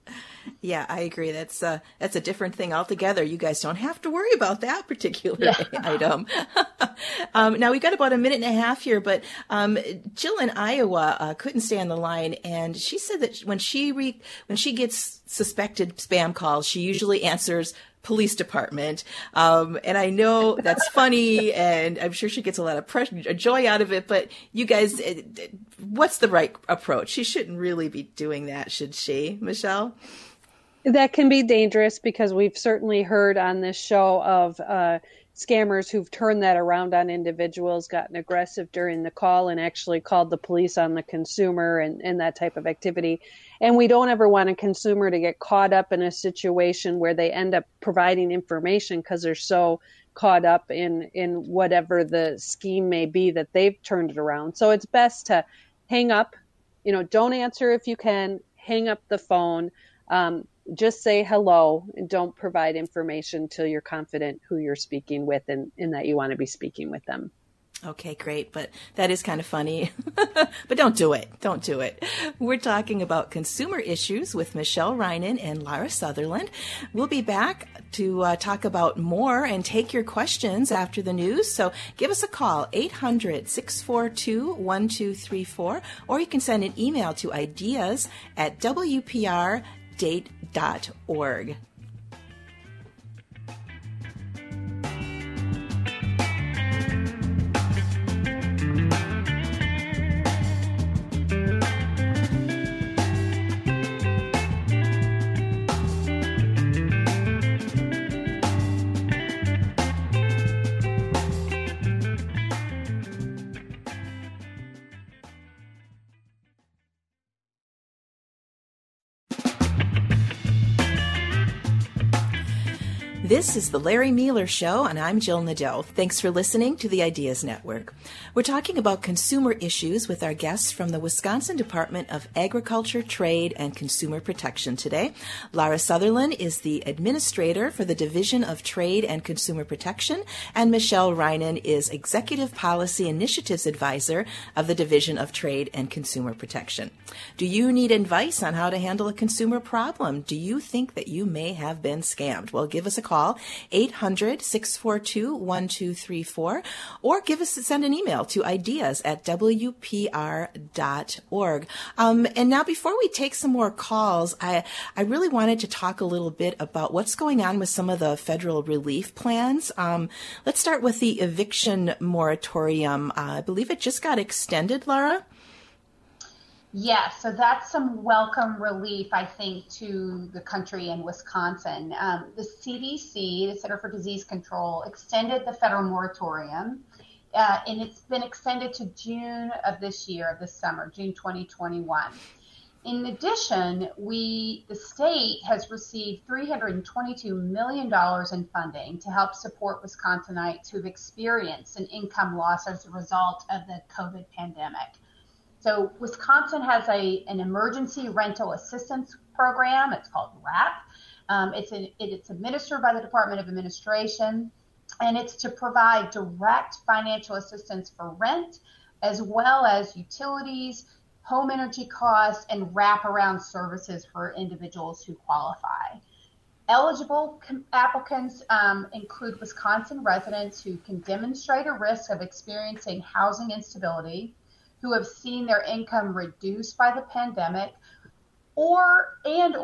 Yeah, I agree. That's a different thing altogether. You guys don't have to worry about that particular item. Now we've got about a minute and a half here, but Jill in Iowa couldn't stay on the line, and she said that when she gets suspected spam calls, she usually answers police department. And I know that's funny, and I'm sure she gets a lot of joy out of it, but you guys, what's the right approach? She shouldn't really be doing that, should she, Michelle?
That can be dangerous, because we've certainly heard on this show of scammers who've turned that around on individuals, gotten aggressive during the call, and actually called the police on the consumer and that type of activity. And we don't ever want a consumer to get caught up in a situation where they end up providing information because they're so caught up in whatever the scheme may be that they've turned it around. So it's best to hang up, don't answer if you can, hang up the phone. Just say hello and don't provide information till you're confident who you're speaking with and that you want to be speaking with them.
Okay, great. But that is kind of funny. But don't do it. Don't do it. We're talking about consumer issues with Michelle Reinen and Lara Sutherland. We'll be back to talk about more and take your questions after the news. So give us a call, 800-642-1234, or you can send an email to ideas@wprdate.org. This is the Larry Mueller Show, and I'm Jill Nadeau. Thanks for listening to the Ideas Network. We're talking about consumer issues with our guests from the Wisconsin Department of Agriculture, Trade, and Consumer Protection today. Lara Sutherland is the administrator for the Division of Trade and Consumer Protection, and Michelle Reinen is Executive Policy Initiatives Advisor of the Division of Trade and Consumer Protection. Do you need advice on how to handle a consumer problem? Do you think that you may have been scammed? Well, give us a call, 800-642-1234, or send an email to ideas@wpr.org. And now, before we take some more calls, I really wanted to talk a little bit about what's going on with some of the federal relief plans. Let's start with the eviction moratorium. I believe it just got extended, Lara?
Yes, so that's some welcome relief, I think, to the country in Wisconsin. The CDC, the Center for Disease Control, extended the federal moratorium, and it's been extended to June of this summer, June 2021. In addition, the state has received $322 million in funding to help support Wisconsinites who've experienced an income loss as a result of the COVID pandemic. So Wisconsin has an emergency rental assistance program. It's called WRAP. It's administered by the Department of Administration, and it's to provide direct financial assistance for rent, as well as utilities, home energy costs, and wraparound services for individuals who qualify. Eligible applicants include Wisconsin residents who can demonstrate a risk of experiencing housing instability, who have seen their income reduced by the pandemic, or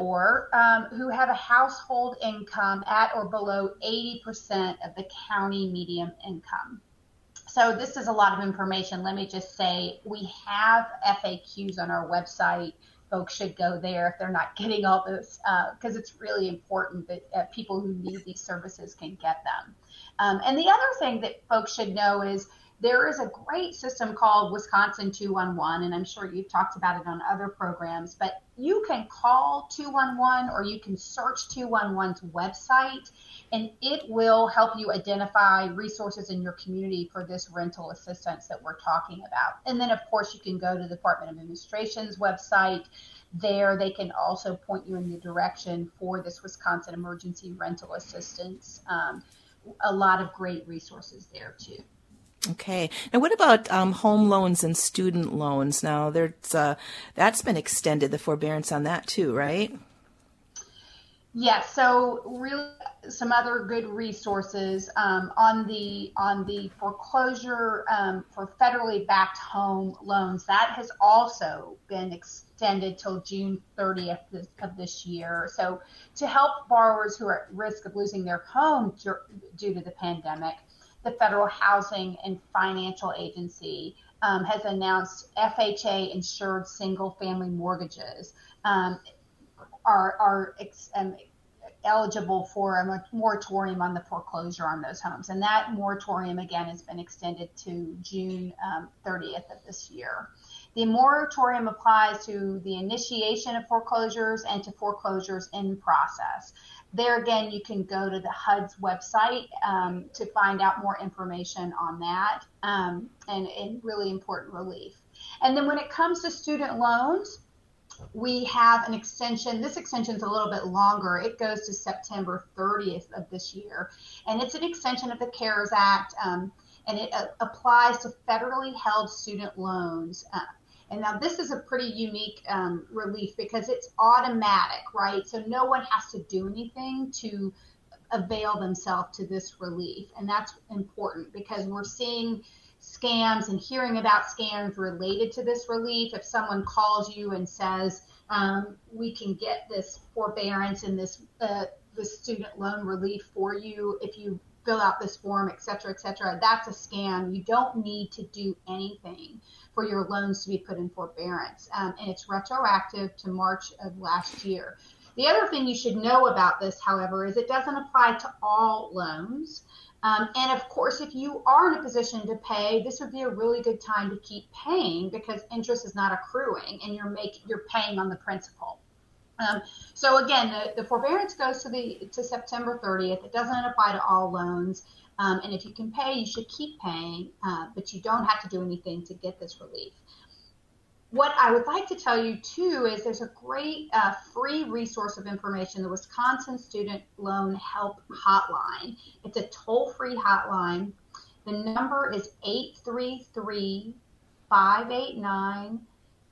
who have a household income at or below 80% of the county median income. So this is a lot of information. Let me just say, we have FAQs on our website. Folks should go there if they're not getting all this, because it's really important that people who need these services can get them. And the other thing that folks should know is there is a great system called Wisconsin 211, and I'm sure you've talked about it on other programs, but you can call 211 or you can search 211's website, and it will help you identify resources in your community for this rental assistance that we're talking about. And then, of course, you can go to the Department of Administration's website. There, they can also point you in the direction for this Wisconsin emergency rental assistance. A lot of great resources there, too.
Okay. Now, what about home loans and student loans? Now, that's been extended, the forbearance on that too, right?
Yes, so really some other good resources on the foreclosure for federally backed home loans. That has also been extended till June 30th of this year. So to help borrowers who are at risk of losing their home due to the pandemic, the Federal Housing and Financial Agency has announced FHA insured single family mortgages are eligible for a moratorium on the foreclosure on those homes. And that moratorium, again, has been extended to June 30th of this year. The moratorium applies to the initiation of foreclosures and to foreclosures in process. There again, you can go to the HUD's website to find out more information on that and really important relief. And then when it comes to student loans, we have an extension. This extension is a little bit longer. It goes to September 30th of this year. And it's an extension of the CARES Act, and it applies to federally held student loans. And now this is a pretty unique relief because it's automatic, right? So no one has to do anything to avail themselves to this relief. And that's important because we're seeing scams and hearing about scams related to this relief. If someone calls you and says, we can get this forbearance and this student loan relief for you if you fill out this form, et cetera, that's a scam. You don't need to do anything for your loans to be put in forbearance. And it's retroactive to March of last year. The other thing you should know about this, however, is it doesn't apply to all loans. And of course, if you are in a position to pay, this would be a really good time to keep paying because interest is not accruing and you're paying on the principal. So again, the forbearance goes to September 30th. It doesn't apply to all loans. And if you can pay, you should keep paying, but you don't have to do anything to get this relief. What I would like to tell you, too, is there's a great free resource of information, the Wisconsin Student Loan Help Hotline. It's a toll-free hotline. The number is 833-589-0750,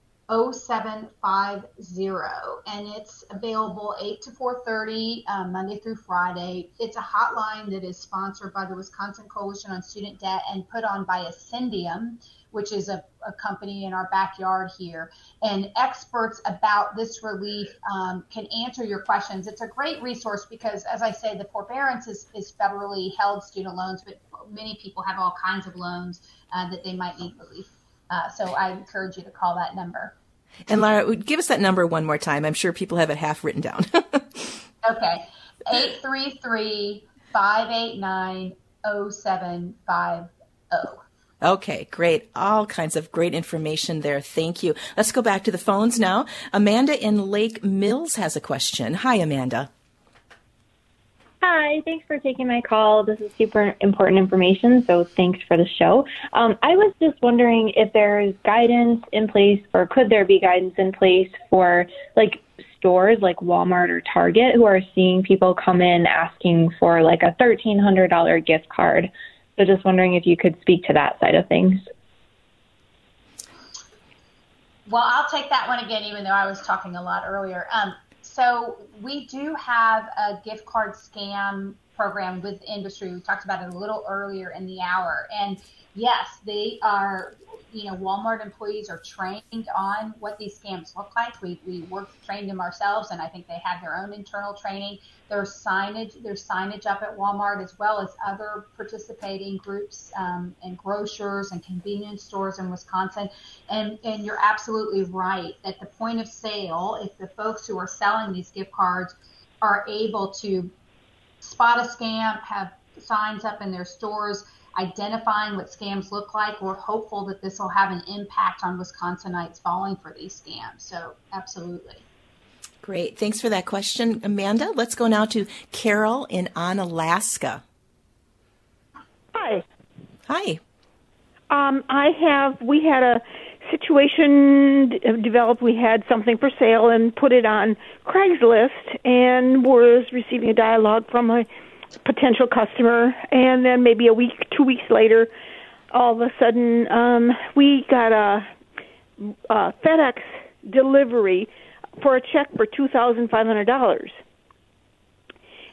and it's available 8 to 4:30 Monday through Friday. It's a hotline that is sponsored by the Wisconsin Coalition on Student Debt and put on by Ascendium, which is a company in our backyard here. And experts about this relief can answer your questions. It's a great resource because, as I say, the forbearance is federally held student loans, but many people have all kinds of loans that they might need relief. So I encourage you to call that number.
And Laura, give us that number one more time. I'm sure people have it half written down.
Okay. 833-589-0750.
Okay, great. All kinds of great information there. Thank you. Let's go back to the phones now. Amanda in Lake Mills has a question. Hi, Amanda.
Hi, thanks for taking my call. This is super important information, so thanks for the show. I was just wondering if there's guidance in place, or could there be guidance in place for like stores like Walmart or Target who are seeing people come in asking for like a $1,300 gift card. So just wondering if you could speak to that side of things.
Well, I'll take that one again, even though I was talking a lot earlier. So we do have a gift card scam program with industry. We talked about it a little earlier in the hour. And yes, they are, Walmart employees are trained on what these scams look like. We trained them ourselves, and I think they have their own internal training. There's signage up at Walmart, as well as other participating groups and grocers and convenience stores in Wisconsin. And you're absolutely right. At the point of sale, if the folks who are selling these gift cards are able to spot a scam, have signs up in their stores identifying what scams look like, we're hopeful that this will have an impact on Wisconsinites falling for these scams. So absolutely.
Great. Thanks for that question, Amanda. Let's go now to Carol in Onalaska.
Hi.
Hi.
We had a situation developed. We had something for sale and put it on Craigslist and was receiving a dialogue from a potential customer, and then maybe a week, 2 weeks later, all of a sudden, we got a FedEx delivery for a check for $2,500.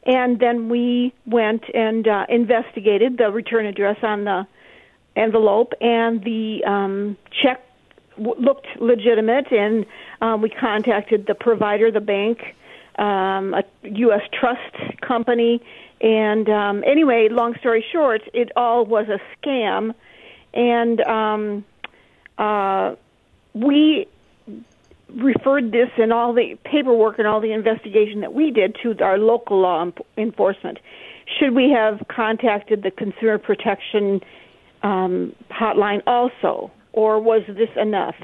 And then we went and investigated the return address on the envelope, and the check looked legitimate, and we contacted the provider, the bank, a U.S. trust company, and anyway, long story short, it all was a scam, and we referred this and all the paperwork and all the investigation that we did to our local law enforcement. Should we have contacted the Consumer Protection hotline also, or was this enough?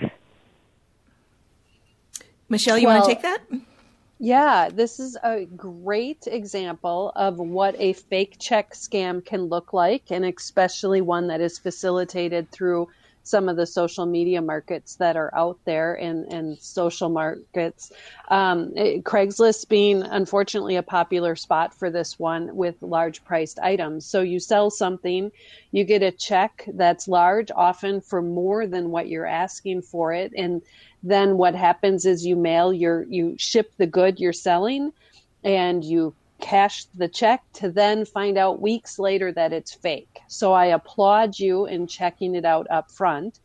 Michelle, you want to take that?
Yeah, this is a great example of what a fake check scam can look like, and especially one that is facilitated through some of the social media markets that are out there and social markets. Craigslist being unfortunately a popular spot for this one with large priced items. So you sell something, you get a check that's large, often for more than what you're asking for it. And then what happens is you ship the good you're selling and you cash the check to then find out weeks later that it's fake. So I applaud you in checking it out up front.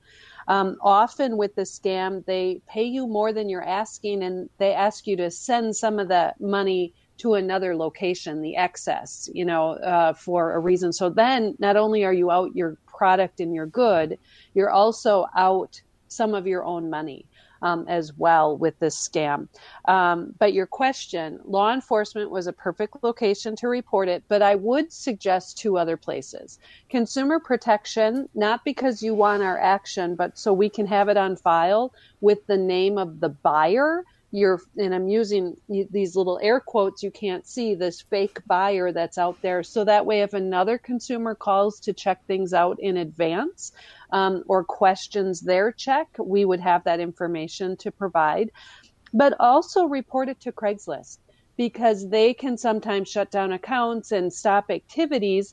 Often with the scam, they pay you more than you're asking, and they ask you to send some of the money to another location, the excess, for a reason. So then not only are you out your product and your good, you're also out some of your own money. As well with this scam. But your question, law enforcement was a perfect location to report it, but I would suggest 2 other places. Consumer Protection, not because you want our action, but so we can have it on file with the name of the buyer. And I'm using these little air quotes, you can't see, this fake buyer that's out there. So that way, if another consumer calls to check things out in advance, or questions their check, we would have that information to provide. But also report it to Craigslist, because they can sometimes shut down accounts and stop activities.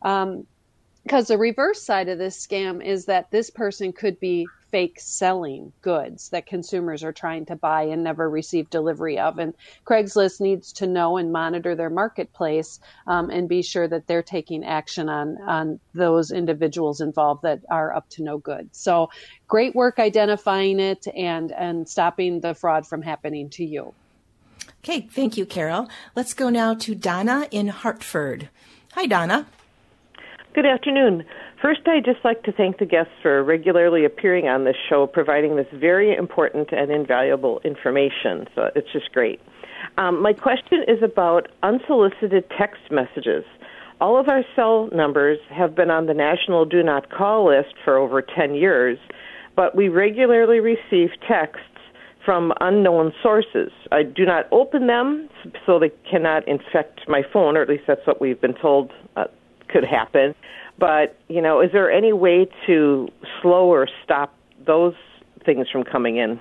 Because the reverse side of this scam is that this person could be fake selling goods that consumers are trying to buy and never receive delivery of. And Craigslist needs to know and monitor their marketplace and be sure that they're taking action on those individuals involved that are up to no good. So great work identifying it and stopping the fraud from happening to you.
Okay, thank you, Carol. Let's go now to Donna in Hartford. Hi, Donna.
Good afternoon. First, I'd just like to thank the guests for regularly appearing on this show, providing this very important and invaluable information. So it's just great. My question is about unsolicited text messages. All of our cell numbers have been on the National Do Not Call list for over 10 years, but we regularly receive texts from unknown sources. I do not open them so they cannot infect my phone, or at least that's what we've been told could happen. But, is there any way to slow or stop those things from coming in?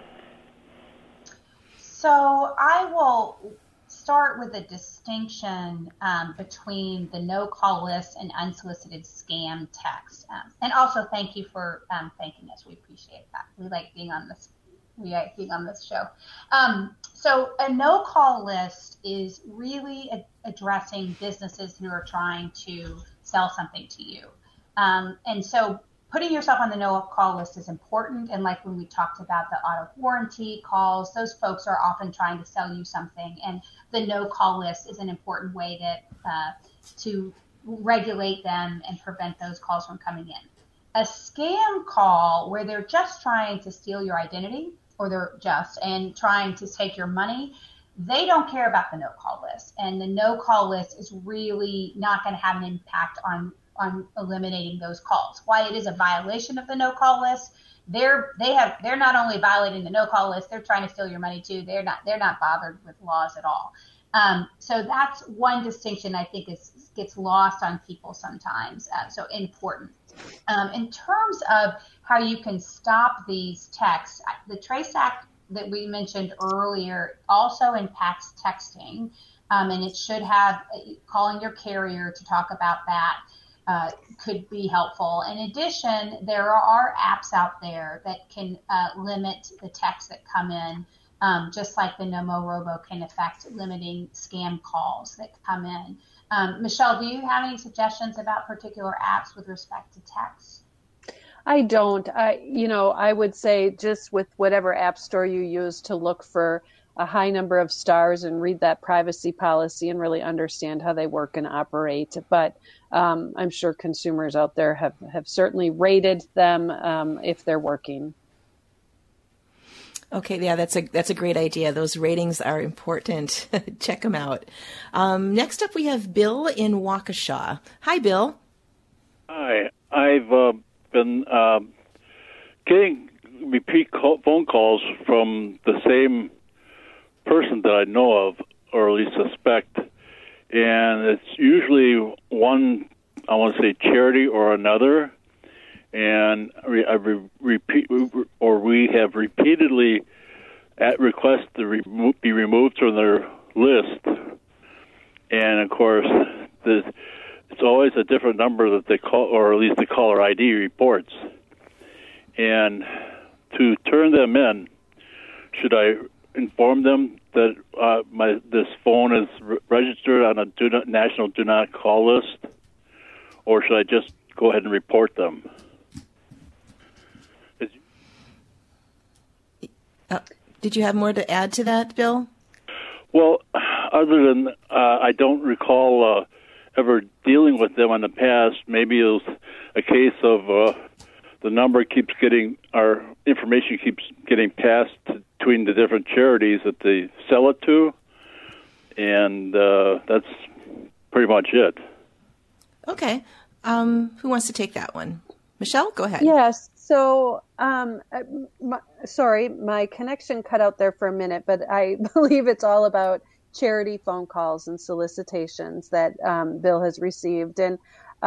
So I will start with a distinction between the no-call list and unsolicited scam text. And also thank you for thanking us. We appreciate that. We like being on this. We like being on this show. So a no-call list is really addressing businesses who are trying to sell something to you. And so putting yourself on the no-call list is important. And like when we talked about the auto warranty calls, those folks are often trying to sell you something. And the no-call list is an important way to regulate them and prevent those calls from coming in. A scam call where they're just trying to steal your identity, or and trying to take your money, they don't care about the no-call list. And the no-call list is really not going to have an impact on eliminating those calls. Why it is a violation of the no-call list, they're not only violating the no-call list, they're trying to steal your money too. They're not bothered with laws at all. So that's one distinction I think gets lost on people sometimes. So important. In terms of how you can stop these texts, the Trace Act that we mentioned earlier also impacts texting, and it should have calling your carrier to talk about that could be helpful. In addition, there are apps out there that can limit the texts that come in just like the NoMo Robo can affect limiting scam calls that come in. Michelle, do you have any suggestions about particular apps with respect to text?
I don't. I would say just with whatever app store you use to look for a high number of stars and read that privacy policy and really understand how they work and operate. But I'm sure consumers out there have certainly rated them if they're working.
Okay, yeah, that's a great idea. Those ratings are important. Check them out. Next up, we have Bill in Waukesha. Hi, Bill.
Hi. I've been getting repeat phone calls from the same person that I know of, or at least suspect, and it's usually one, I want to say, charity or another. And we have repeatedly requested to be removed from their list. And of course, it's always a different number that they call, or at least the caller ID reports. And to turn them in, should I inform them that this phone is registered on a national do not call list, or should I just go ahead and report them?
Did you have more to add to that, Bill?
Well, other than I don't recall ever dealing with them in the past. Maybe it was a case of the number keeps getting, our information keeps getting passed between the different charities that they sell it to, and that's pretty much it.
Okay. Who wants to take that one? Michelle, go ahead.
Yes. So, sorry, my connection cut out there for a minute, but I believe it's all about charity phone calls and solicitations that Bill has received. And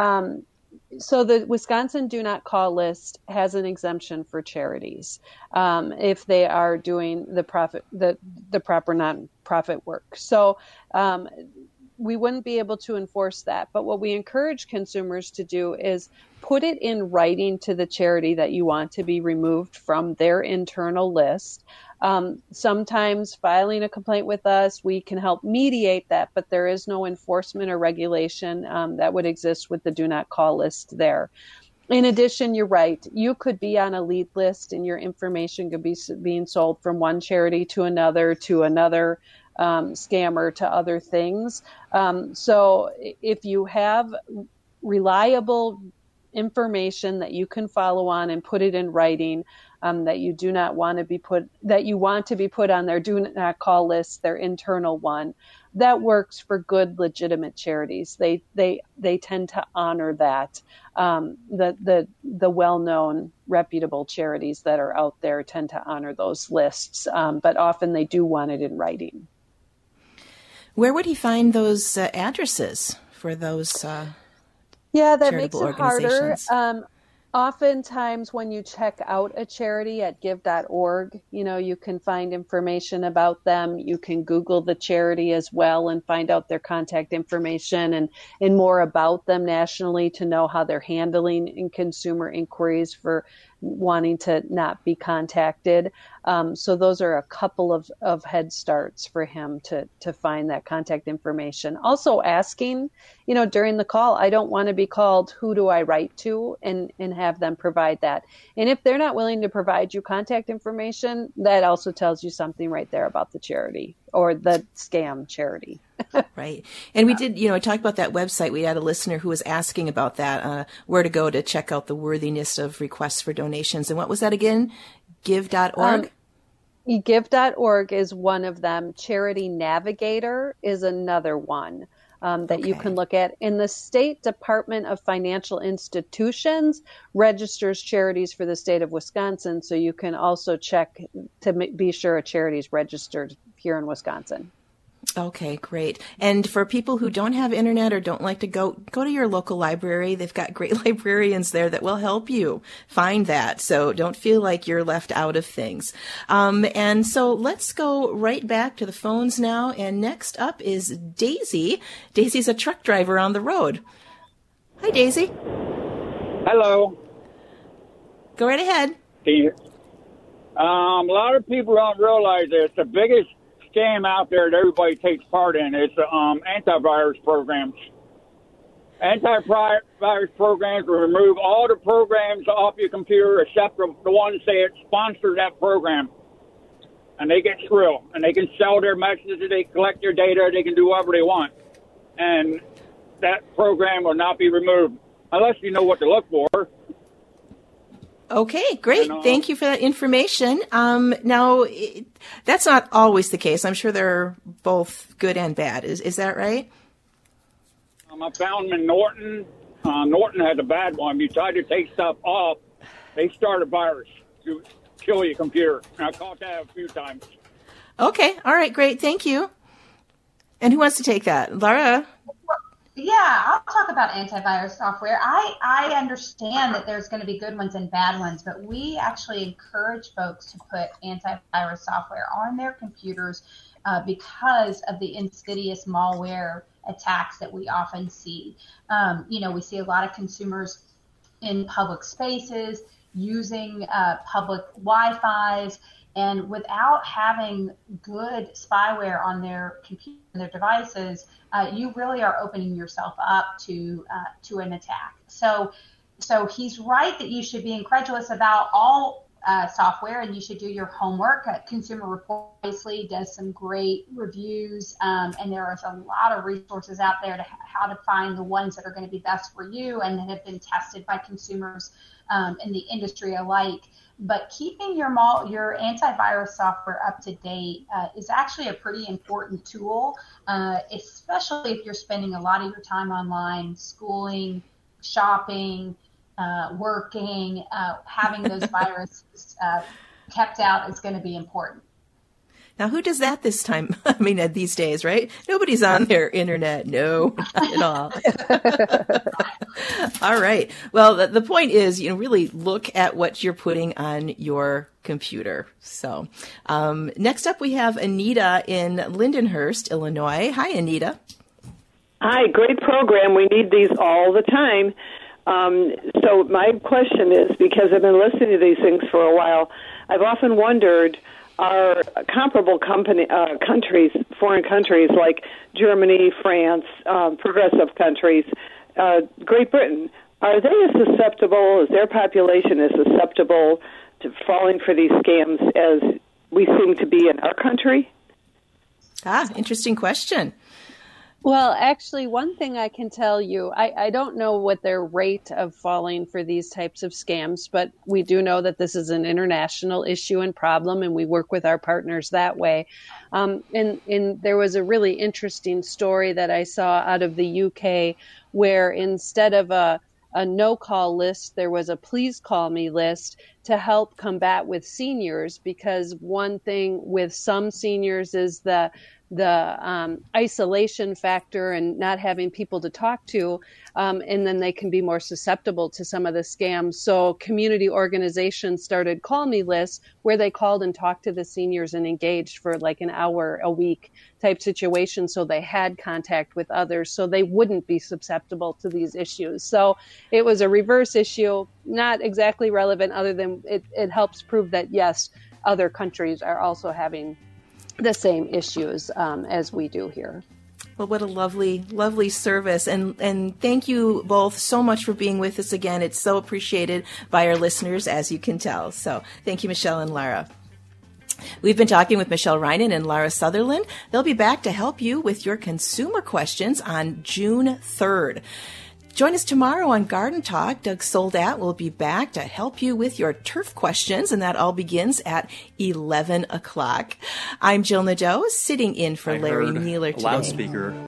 so the Wisconsin Do Not Call list has an exemption for charities if they are doing the proper nonprofit work. So we wouldn't be able to enforce that. But what we encourage consumers to do is put it in writing to the charity that you want to be removed from their internal list. Sometimes filing a complaint with us, we can help mediate that, but there is no enforcement or regulation that would exist with the Do Not Call list there. In addition, you're right. You could be on a lead list and your information could be being sold from one charity to another scammer to other things. So if you have reliable information that you can follow on and put it in writing, that you do not want to be put, that you want to be put on their Do Not Call list, their internal one, that works for good, legitimate charities. They tend to honor that. The well-known, reputable charities that are out there tend to honor those lists, but often they do want it in writing.
Where would he find those addresses for those
that makes it harder. Oftentimes when you check out a charity at give.org, you can find information about them. You can Google the charity as well and find out their contact information and more about them nationally to know how they're handling in consumer inquiries for wanting to not be contacted. So those are a couple of head starts for him to find that contact information. Also asking, during the call, I don't want to be called, who do I write to, and have them provide that. And if they're not willing to provide you contact information, that also tells you something right there about the charity or the scam charity.
Right. And we did, talk about that website. We had a listener who was asking about that, where to go to check out the worthiness of requests for donations. And what was that again? Give.org?
Give.org is one of them. Charity Navigator is another one that you can look at. And the State Department of Financial Institutions registers charities for the state of Wisconsin. So you can also check to be sure a charity is registered here in Wisconsin.
Okay, great. And for people who don't have internet or don't like to go to your local library. They've got great librarians there that will help you find that. So don't feel like you're left out of things. And so let's go right back to the phones now. And next up is Daisy. Daisy's a truck driver on the road. Hi, Daisy.
Hello.
Go right ahead.
Can you? A lot of people don't realize that it's the biggest scam out there that everybody takes part in. It's antivirus programs. Antivirus programs will remove all the programs off your computer except the ones that sponsor that program. And they get shrill. And they can sell their messages, they collect their data, they can do whatever they want. And that program will not be removed unless you know what to look for.
Okay, great. Thank you for that information. Now, that's not always the case. I'm sure they're both good and bad. Is that right?
I found them in Norton. Norton had a bad one. You try to take stuff off, they start a virus to kill your computer. And I caught that a few times.
Okay, all right, great. Thank you. And who wants to take that? Laura?
Yeah, I'll talk about antivirus software. I understand that there's going to be good ones and bad ones, but we actually encourage folks to put antivirus software on their computers because of the insidious malware attacks that we often see. We see a lot of consumers in public spaces using public Wi-Fis, and without having good spyware on their computer and their devices, you really are opening yourself up to an attack. So he's right that you should be incredulous about all software, and you should do your homework. Consumer Report obviously does some great reviews, and there is a lot of resources out there to how to find the ones that are going to be best for you and that have been tested by consumers in the industry alike. But keeping your antivirus software up to date is actually a pretty important tool, especially if you're spending a lot of your time online, schooling, shopping, working. Having those viruses kept out is going to be important.
Now, who does that this time? I mean, these days, right? Nobody's on their internet. No, not at all. All right. Well, the point is, really look at what you're putting on your computer. So next up, we have Anita in Lindenhurst, Illinois. Hi, Anita.
Hi, great program. We need these all the time. So my question is, because I've been listening to these things for a while, I've often wondered, are comparable countries, foreign countries like Germany, France, progressive countries, Great Britain, are they as susceptible, is their population as susceptible to falling for these scams as we seem to be in our country?
Interesting question.
Well, actually, one thing I can tell you, I don't know what their rate of falling for these types of scams, but we do know that this is an international issue and problem, and we work with our partners that way. And there was a really interesting story that I saw out of the UK where instead of a no-call list, there was a please call me list to help combat with seniors, because one thing with some seniors is the isolation factor and not having people to talk to, and then they can be more susceptible to some of the scams. So community organizations started Call Me lists where they called and talked to the seniors and engaged for like an hour a week type situation, so they had contact with others so they wouldn't be susceptible to these issues. So it was a reverse issue, not exactly relevant other than it helps prove that, yes, other countries are also having the same issues as we do here.
Well, what a lovely, lovely service. And thank you both so much for being with us again. It's so appreciated by our listeners, as you can tell. So thank you, Michelle and Lara. We've been talking with Michelle Reinen and Lara Sutherland. They'll be back to help you with your consumer questions on June 3rd. Join us tomorrow on Garden Talk. Doug Soldat will be back to help you with your turf questions, and that all begins at 11 o'clock. I'm Jill Nadeau, sitting in for Larry Mueller today.
Loudspeaker